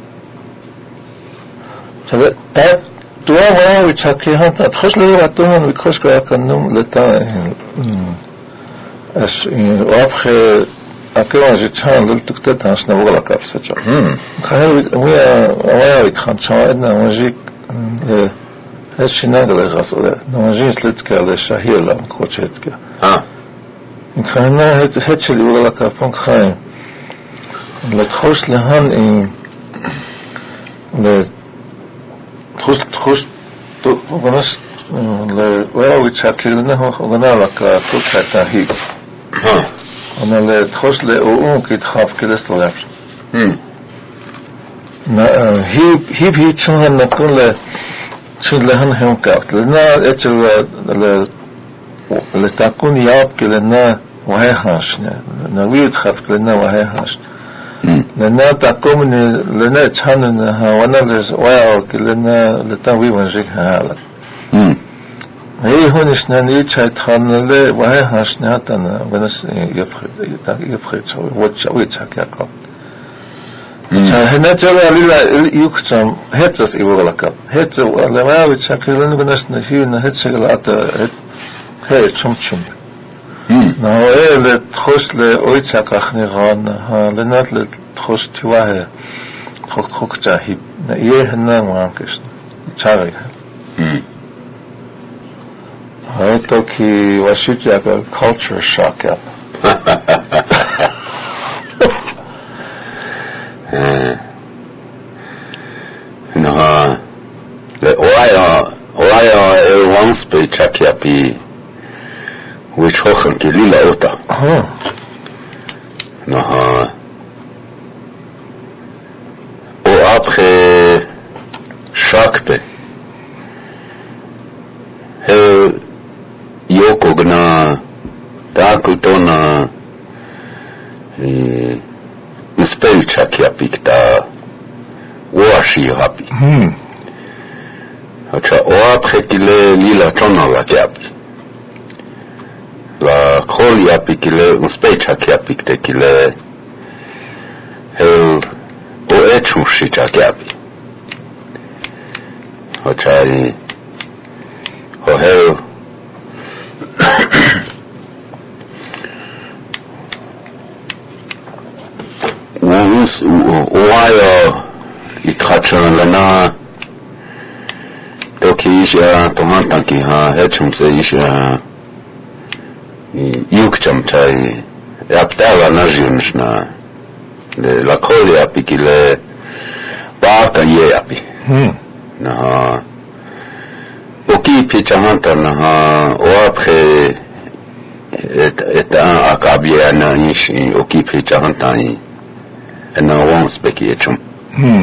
فده تاب توا ما ويتشاكي حتى تخش لي واتوهم ويخش كا كنوم لتا اش وابخي أكيد أجي تشان للتكتت عشان بقولك أبسط خير ويا ويا يتخانشوا عندنا وجيك هالشي نقدر يغسل نوجيت لتك الشهير لام كوتشتك آه خيرنا هت هتش اللي بقولك أبون خير لا تخش لهان إن لا تخش تخش وبنش لا ويا يتشكل لنا هو غنالك كوتشة تهيب آه أنا لا تخش لأوون كي تخاف كده صلاح. هم. نا هيب هيب هيب شو هنكون ل شو لهن هم كافت لنا أجل ل ل تكون ياب كلنا وهي هاش نا نويد خاف كلنا وهي هاش. لنا تكون لنا تشاننا وانا لز ويا كلنا لتنوي ونجيك هذا. هي هون إشنا يتشاي تخانله وهي هاشنا تنا بنس يفخد يفخد شو وتش ويتشاك يقاب. هنا جرى للا يكتم هتس يقولك هت ولا ما ويتشاك لنا بنس نفينا هت شغل أتا هت هي شم شم. نهو إيه لتخش لويتشاك أخني غانا ها لنا لتخش تواه تخش تخش جاهب نيه هنا ما كشنا يتشاك. هايتو كي واشيت ياك culture shock يا نها وايا وايا وانس بيتشاك يا بي ويش خوخن كي ليلا اوتا نها او après shock بي هي Yoko gna taku tona spell chakia pikta oashi happy. Hmm. Acha oapre kile lila chona la kiapi. La kholi api kile unspe chakia pikte kile hel o echu shi chakiapi. Acha i o hel Oaia itkhachan lana toki isha tomantanki ha hechum se isha yukcham chai yaptava najunshna le la koli api kile baka ye api na oki pichahanta na oapre et et akabia na ishi oki pichahanta en ons beki echum Hmm.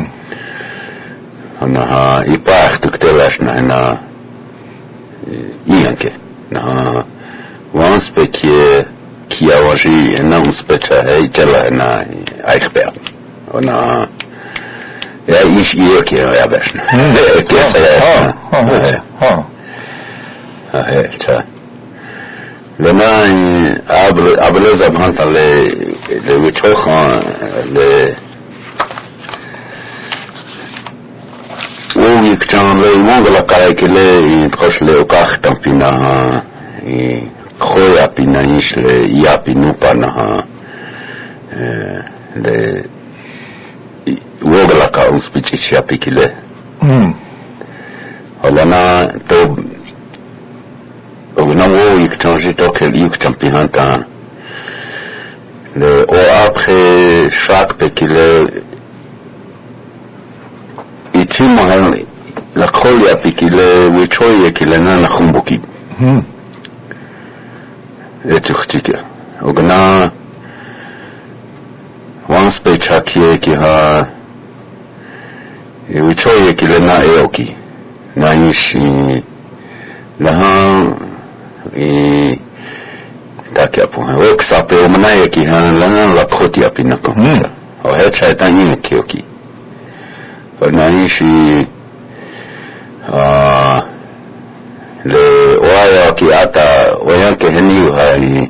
Ana ipach tuktelas na na ianke na ons beki kiawaji na ons becha hey jela na eichberg ona ja ish ieke ja besn ke ha ha ha ha ha lena abel abel zabhanta le le wichokhan le ويك كان لي وغلا كايكلي تخش لي وكاخ تامبينا اي خويا بينا يش لي يا بينو بانا ل وغلا كا اسبيتشي شابيكلي Hmm. ولنا تو ونا ويك تانجي توكل يك تامبيهانتا ل او ابخي شاك بكلي itima la kholia pikile wichoye kile na na khumbuki Hmm. etukhtika ogna once pe chakie ki ha wichoye kile na eoki na ishi la ha e takia po oksa pe omnaye ki ha la na la khotia pinako o hecha tani kioki naishi uh, le waya ki ata wayanke heniu hai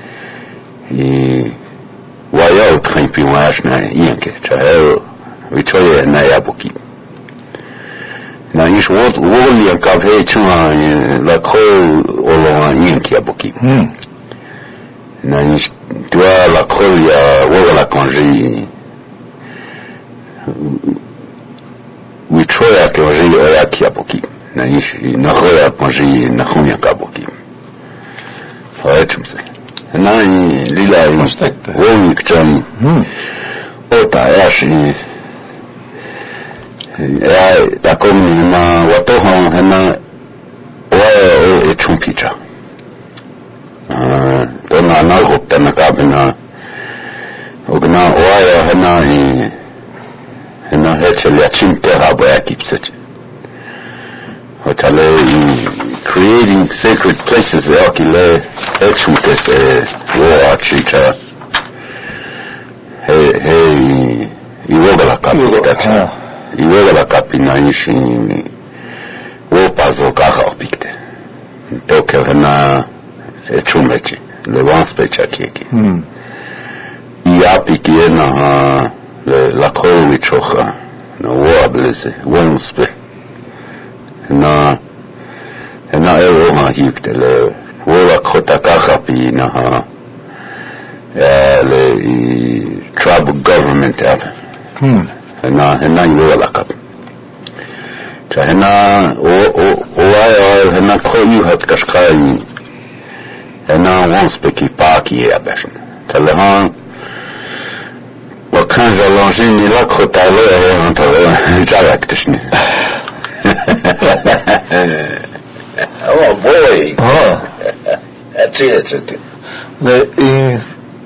i waya utkhaimpi washna yanke chahel vichoye na yabuki naish wot woli yakave chuma la kho olo yanke yabuki naish toi la kho ya wala konji wichoya ke waji oyaki yapoki na ishi na khoya panji na khumya kaboki faetumse na lila Mustakta. woni kcham ota yashi ya ta komi na watoha hana wa e chumpicha ah to na na gopta na kabina ogna wa hana i hena hechel ya chimte rabo ya kipsech hotale creating sacred places ya kile hechumte se wo achicha he he iwoga la kapita iwoga la kapina ishi wo pazo kaha opikte toke hena hechumechi le wanspe chakieki ya piki na ha la khowi chocha na wablese wonspe na na ewo ma hikte le wola khota kahapi na ha le tribal government ap na na yola kap cha na o o o na khoyu hat kashkai na wonspe ki paki ya bashin talahan وكان زلانجيني لك خطالة انت جالك تشني oh boy اه اتي اتي لا ايه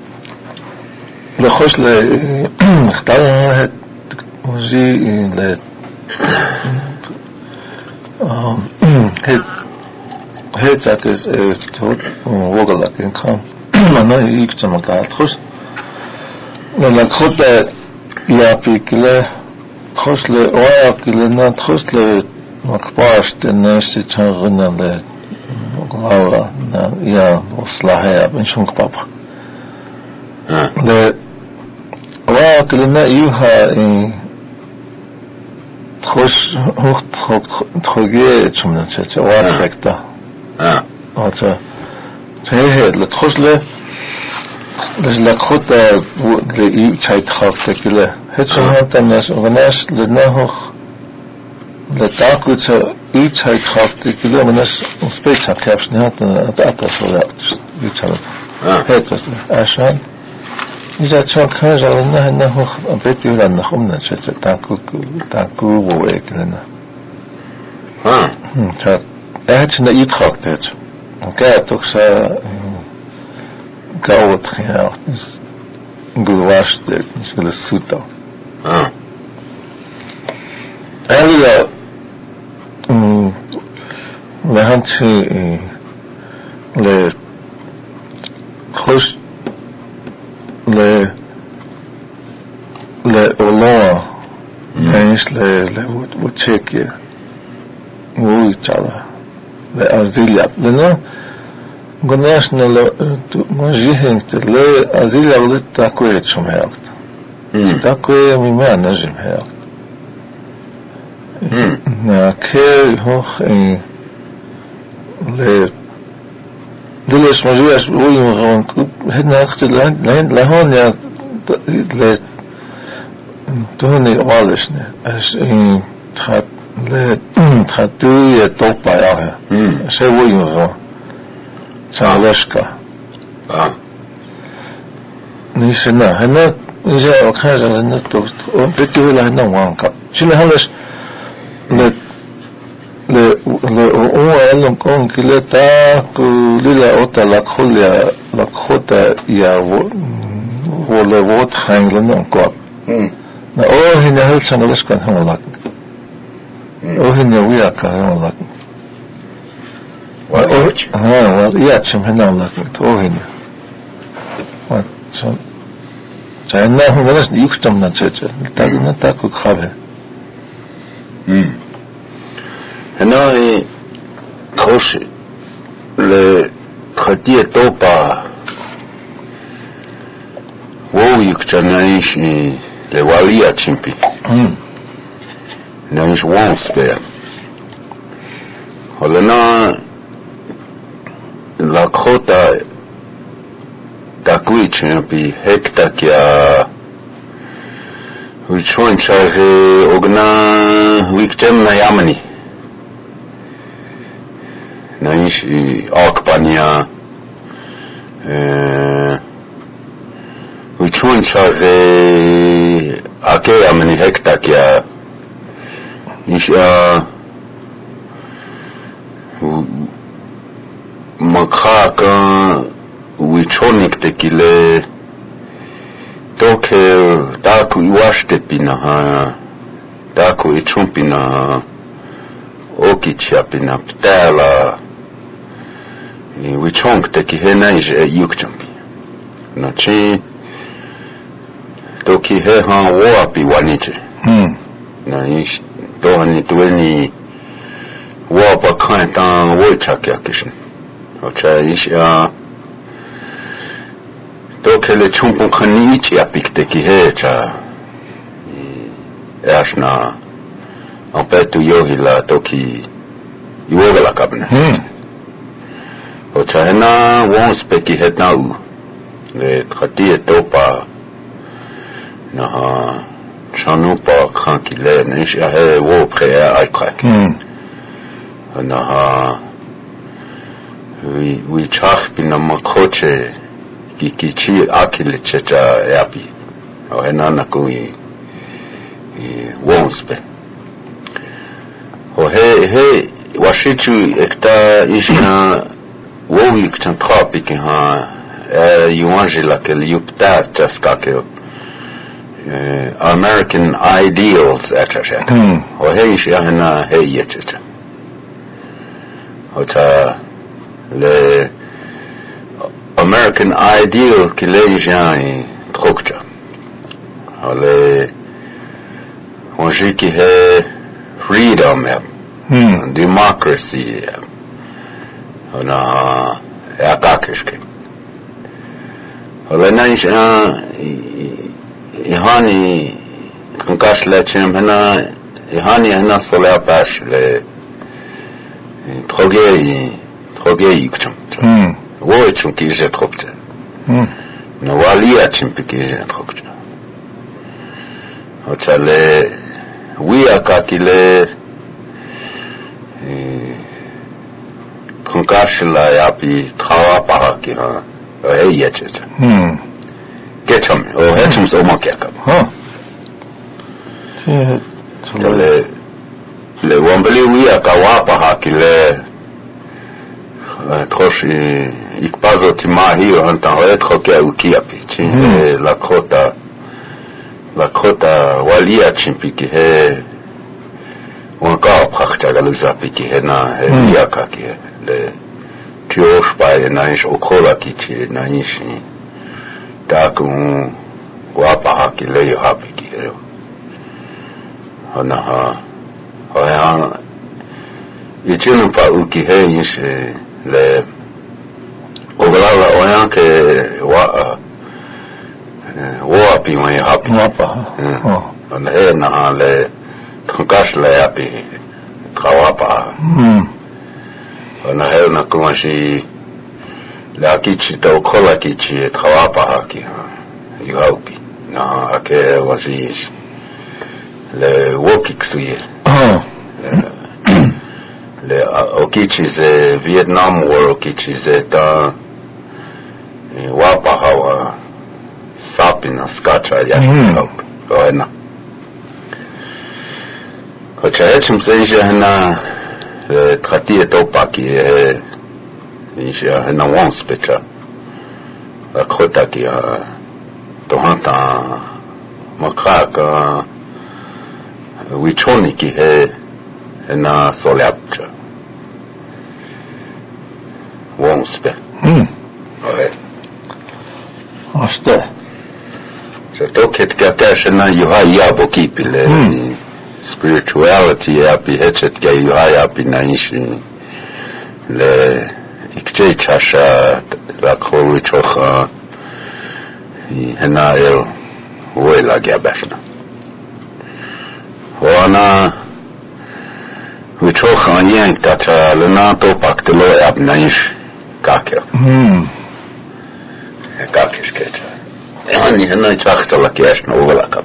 لخوش لا اختار وزي لا هيد هيد ذاك از تود وغلا كان كان انا يك تمكات خوش ولا خد يابي كله تخش له واقع لنا تخش له مقباش الناس تشغلنا له غاوة يا وصلاحية بنشون قبابا له واقع لنا يوها تخش هو تخوجي شمنا تشا واقع كده اه هذا هي له تخش له لجل خطة لي شيء خاطر كله هيك هذا الناس وناس لناه لتأكل شيء شيء خاطر كله وناس سبيشال كابش نهات أتأثر ولا يتشرب هيك عشان إذا شو كان جالنا إنه بيتي ولا نخمنا شيء تأكل تأكل وويك لنا ها هاد هيك نيت خاطر وكان تكسر قاوت خيار نقول واش نقول السوطة اه هذا لهانت شيء ل خش ل ل الله ايش ل ل وتشيكيا ويتشالا لأزيليا لأنه قلناش نلا مجيهن تلا أزيليا ولد تاكويت شو مهاقت تاكويت مما نجم هاقت ناكي هوخ اي ل دلش مجياش وي مغوان هدنا اخت لهن لهون يا ل تهني والشنا اش اي تخات ل تخاتي توبا ياها شي وي مغوان سالشكا اه نيشنا هنا إذا وكان لنا توت بيتي ولا هنا وانكا شنو هلاش ل ل ل هو قال لكم كلا تا كلا أوتا لك خليا لك خطة يا ولا وات خانج لنا قاب نا أوه هنا هل سنلش كان هم لك أوه هنا ويا كان هم لك وأوه ها ويا شم هنا لك أوه هنا وات جانا هم ناس يفتم نتشجع تاكل تاكل خابه امم هنا خوش لخطية توبا وو يكتنايش لوالية تشمبي امم نايش وانس بيا ولنا لخوتا تاكوي تشمبي هكتا كيا ويشون شاغي اوغنا ويكتمنا يامني نايش اكبانيا ويشون شاغي اكي يامني هكتا كيا ايش ا مخاكا ويشونك تكيله توكي تاكو يواشت بنا ها تاكو يتشون بنا اوكي تشا بنا بتالا ويشونك تكي هنا يوكتشون بي ناچي توكي هها وابي وانيجي نايش توهني تويني وابا كانتان ويتشاكيا كشن وچا يش ا توكي لچون خنيچ يا بيكتكي هيچا اشنا امبتو يوهيلا توكي يوغلا كابنا وچا هنا وونس بكي هتناو لخطيه توبا نها شانوبا خانكي لا نيش اه وو بخيا ايقاك نها وي وي چاخ بنا مخوچه ki chi akile checha yapi o henana kui wonspe o he he washichu ekta ishna wowi ktan topic ha yuangela ke yupta chaska ke American ideals echa o he ish hena he yecha o ta le American ideal qui les gens troccha. Ale onjiki he freedom ya Hmm. democracy ya ona ya kakishke wala naish ihani kankash la chem hana ihani hana sola pash le troge troge ikchum Hmm. wo chum kije tropte Hmm. no walia chim kije tropte ochale wi akakile kankash la yapi trawa para ki ha e yeche Hmm. Getchum, o hechum so makaka. Huh. Yeah. So Le le wambali wiya kawapa hakile troshi ikpazo timahi o hanta o etroke ukia pichi la kota la kota walia chimpiki he wanka prakcha galuza piki he na he wiya kaki le tiosh pa na ish okola kichi na ish Takun wapa hakile yo hapiki yo. Hana ha. Haya. Ichinu pa uki he yishe le. Ogalala oyan ke wa wa api wa hapi. Wapa. Oh. Hana he na ha le tkankash le api kawapa. Hmm. Hana he na kumashi la kichi to kola kichi tawapa haki yuhaupi na ake wasi le woki ksuye Oh. le okichi ze Vietnam War okichi ze ta wapa hawa sapina skacha ya yuhaupi oena kocha echum se isha hana trati etopa ki Isha na once becha la kota ki to hanta makaka wichoni ki he na solepcha once be Hmm. okay Asta. so to ket kata na yuha ya boki pile spirituality ya pi hechet ga yuha ya pi na ishi le ikche chasha la kholu chokha hena el wela gabashna wana wichokha yen tata lena to paktelo abnaish kake Hmm. kake sketa yani hena chakta la kiashna wala kap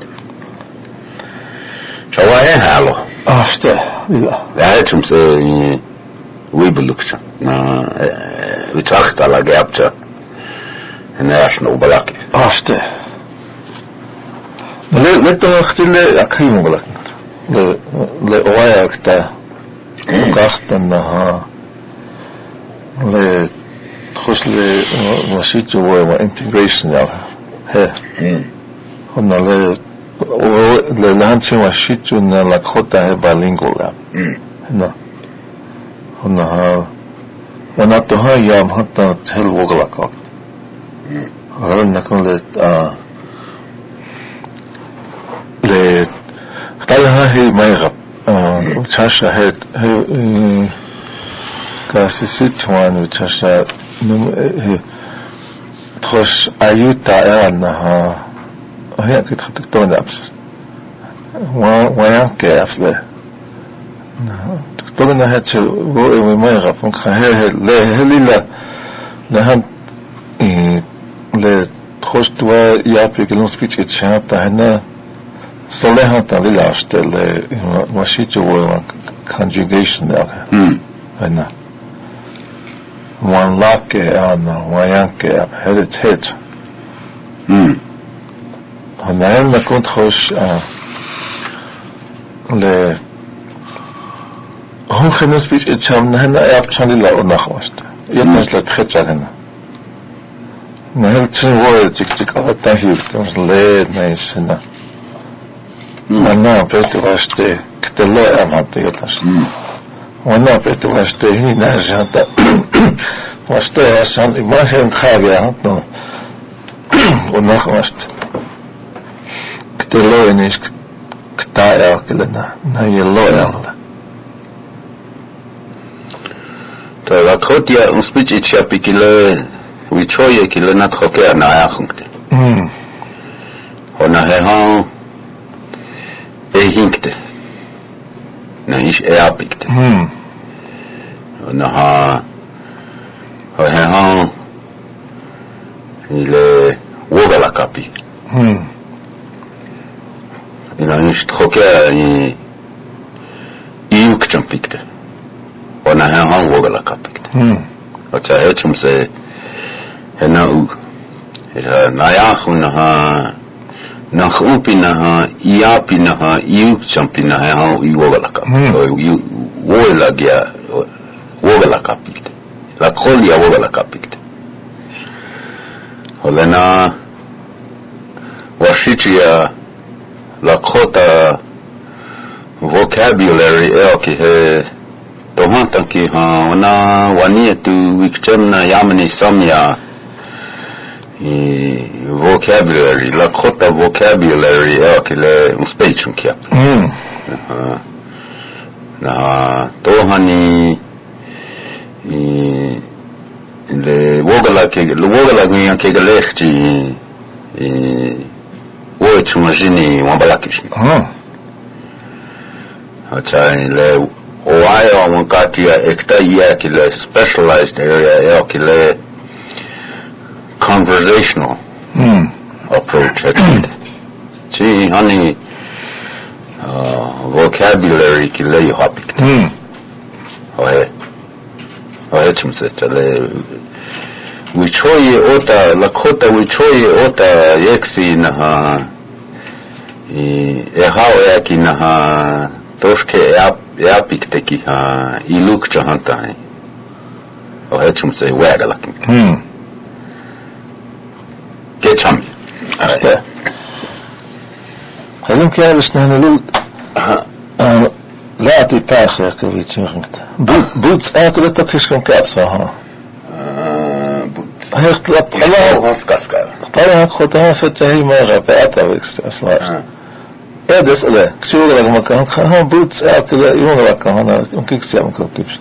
chawae halo Asta. Ja. ja etum se Wibeluksa na vitrachta la gabcha national balaki Asta. Le le to xtile akhimu balak. Le le oya akta. Gastan na ha. Le khusle wasitu wa integration ya. He. Honna le le lanche wasitu na la khota he bilingual. Na. Honna wana to ha yam hatta tel wogalak waqt. هل نكون ل ل قالها هي ما يغب وتشاشة هي هي كاسيسيت وان وتشاشة نم هي تخش أيوتا أنها هي كده تكتون أبس ويان كأفسله تكتون أنها تشل وما يغب هي هي لا هي لا لهم le trostoa yapi que non speech et chanta hena solehanta lilaste le wasitu wa conjugation ya hena one lake ana wayanke hedet het hmm hena hena kont khos le hon khnos speech et chanta hena yap chanila onakhwast yatnas la tkheta hena نهل تنوي تك تك على تهيب تمسليد نيسنا وانا بيت واشتي كتلا ام هاتي يتاش وانا بيت واشتي هي ناجانتا واشتي عشان ما هم خابيا هاتنا ونخ واشت كتلا نيش kta elkele na yello elkele. Ta la kotia un spici chapi kile wichoye kile na troke na yachunkte. Mm. Ona he han e hinkte. Na ish e apikte. Mm. Ona ha ho he han ile wogala kapi. Mm. Ina ish troke i iuk champikte. Ona he han wogala kapikte. Mm. Ocha hechum se hena u na yachuna na khupina ha iapina ha iuk champina ha i wogala kap. So i wola gya wogala kapikte. La kholia wogala kapikte. Olena washitia la khota vocabulary elki he tohantan ki ha ona wania tu wikchemna yamni samya i vocabulary la khota vocabulary elki le uspechum kia. Mm. Na tohani i le wogala ke le wogala gyan ke galechti i wo chumajini wambalakish. Ah. Acha le oaya wankatia ekta ya ke le specialized area ke le conversational Mm. approach at chi hani uh, vocabulary ke le hapik. Mm. Oye oye chumse chale wichoye ota lakota wichoye ota yeksi na ha i ehao yaki na ha toshke yap yapik teki ha iluk chahanta hai oye chumse wega lakin Mm. ke chami Okay. Halim kaya bisna nalul لا تتاخ يا كوي تشنغت بوتس اكل تكشكم كابسا ها هي اختلاط الله هاسكاسكا طبعا خدها ستهي ما غفاتا ويكس اصلا ايه ده اسئله شو لك مكان ها بوتس اكل يوم لك انا يمكن كسيام كوكيبش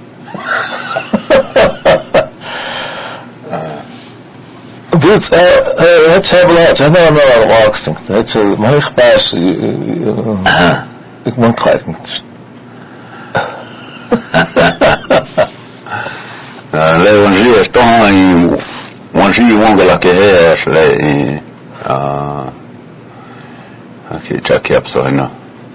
بوتس هاتش هبلا جنا ما واكسنت هاتش ما يخباش ik moet kijken. Le wanji is toch een wanji wongela ke is le ah oké check up zo na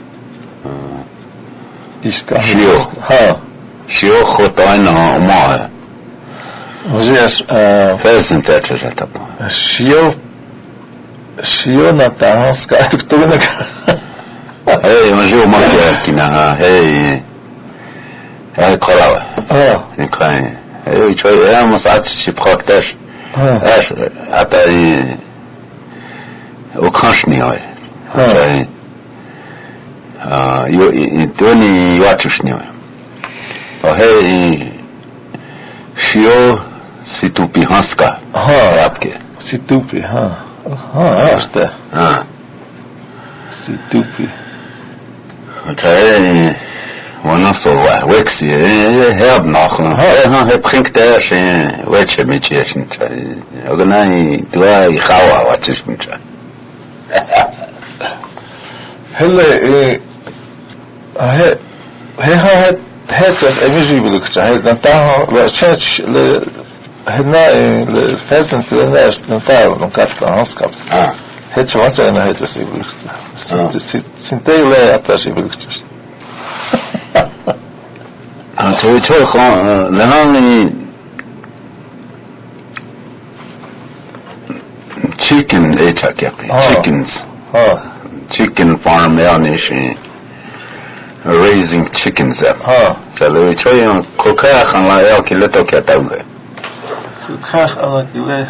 is kan Shio. ha shio khotana ma wanji is eh present dat is dat shio shio na taas ka ik toch na hey wanji ma ke kina hey hey kola ah ik kan hey choy ya masat chi praktisch ah es ata i o kashni ay ah ah yo toni wachshni ay oh hey shio situpi haska ha आपके situpi ha ha asta हाँ situpi अच्छा है वाना सोवा वेक्सी है अब नाखन है हाँ है प्रिंक der है वेचे में चेशन चाहिए अगर नहीं तो है खावा वाचिस में चाहिए هلا ايه هي هي هي تس اميجي بلكتا هي نتاها وشاتش ل هنا الفازن في الناس نتاها نكاتلا هاسكابس हाँ هي تشوانت انا هي تس بلكتا سنتي لا اتاشي بلكتا हाँ तो ये चो कौन लेना नहीं chicken एचा क्या chickens ها chicken farm है आनेशी raising chickens है ها चलो ये चो ये कोका खाना है कि लेतो क्या ताऊंगे كاخ انا كده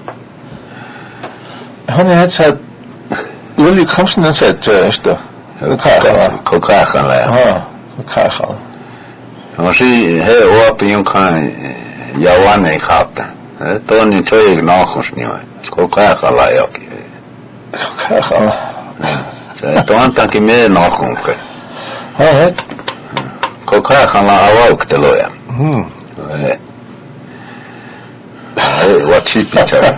هنا هتشات يقول لي خمس نشات اشتا كاخ कोका खाना है ها كاخ वैसे है वो पियों खान यावान नहीं खाता तो नहीं चोए ना खुश नहीं है इसको क्या खाला है कि كاخ Se tuanta ki me nakunke. Ha, Ko kaya kala awak teloya. hmm. Eh. Eh, what cheap picture.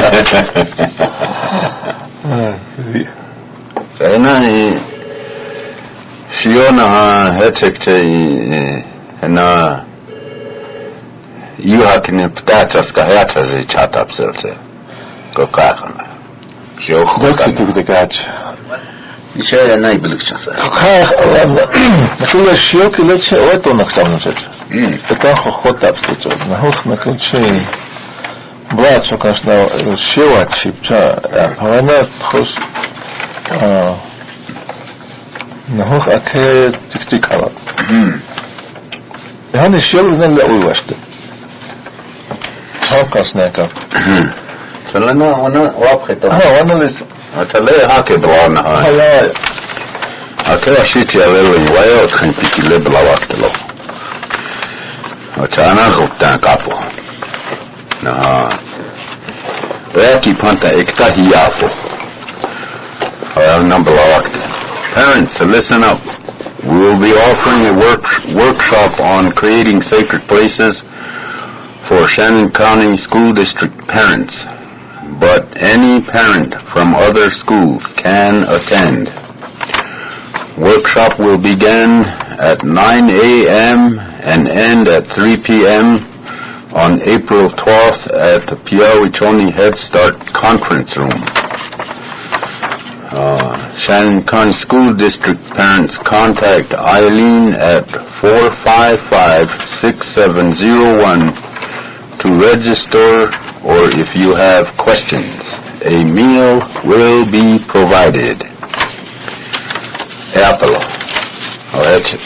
Se na i Shiona hetekche na Iuha kine ptachas ka heachas i chatapselse. Ko kaya kala. Shio Dokti tuk de gach. Ishe ya na ibilkchasa. Kaya, nakula shioki leche oeto naktamna cheche. Mm. Така хохотап сечо. Нахох на конче. Брачо, конечно, шева чипча. Павана хос а нахох аке тиктикала. Mm. Yani şev znelle uyvaştı. Halkas neka. Salana ona wapkhita. Ha, ona lis. Atale hake blana ha. Hala. Akela shiti alelo wayo tkhimpi le blawaktelo. Achana khupta kapo. Na. Waki panta ekta hiyapo. Ayal number wakte. Parents, listen up. We will be offering a work, workshop on creating sacred places for Shannon County School District parents, but any parent from other schools can attend. Workshop will begin at nine a.m. and end at three p.m. on April twelfth at the Piawichoni Head Start Conference Room. Uh, Shannon County School District parents contact Eileen at four five five, six seven zero one to register, or if you have questions, a meal will be provided. Apple. Oh, that's it.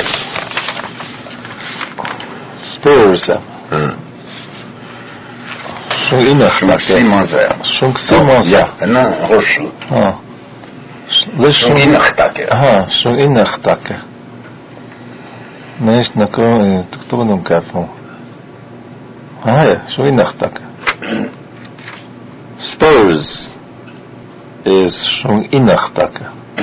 Spurs. Hmm. Shung inach Shung Simonza. Shung Simonza. Ja, na, Roshel. Ha. Shung inach take. Aha, shung inach take. Neist na ko, tukto num kafo. Ah, ja, shung inach take. Spurs is shung inach take.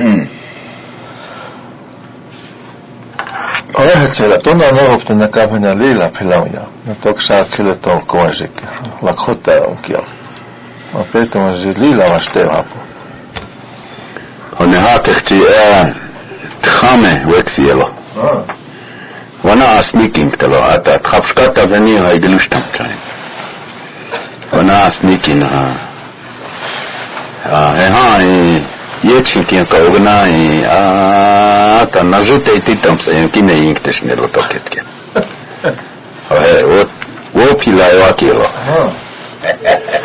Orehet sela, tona norop te nakavena lila pilauja. Na tok saa kile ton koajik. Lakhota on kiel. Ma peto ma zi lila ma ste hapo. Hone hakechti e tchame weksielo. Wana asniking telo, ata tchapskata veni ha igelustam chain. Wana asniking ha. He ha i Yechinkin ka ogna i ata nazute titam sa kine inktishnelo toketke. He, wo wo pilai wakilo.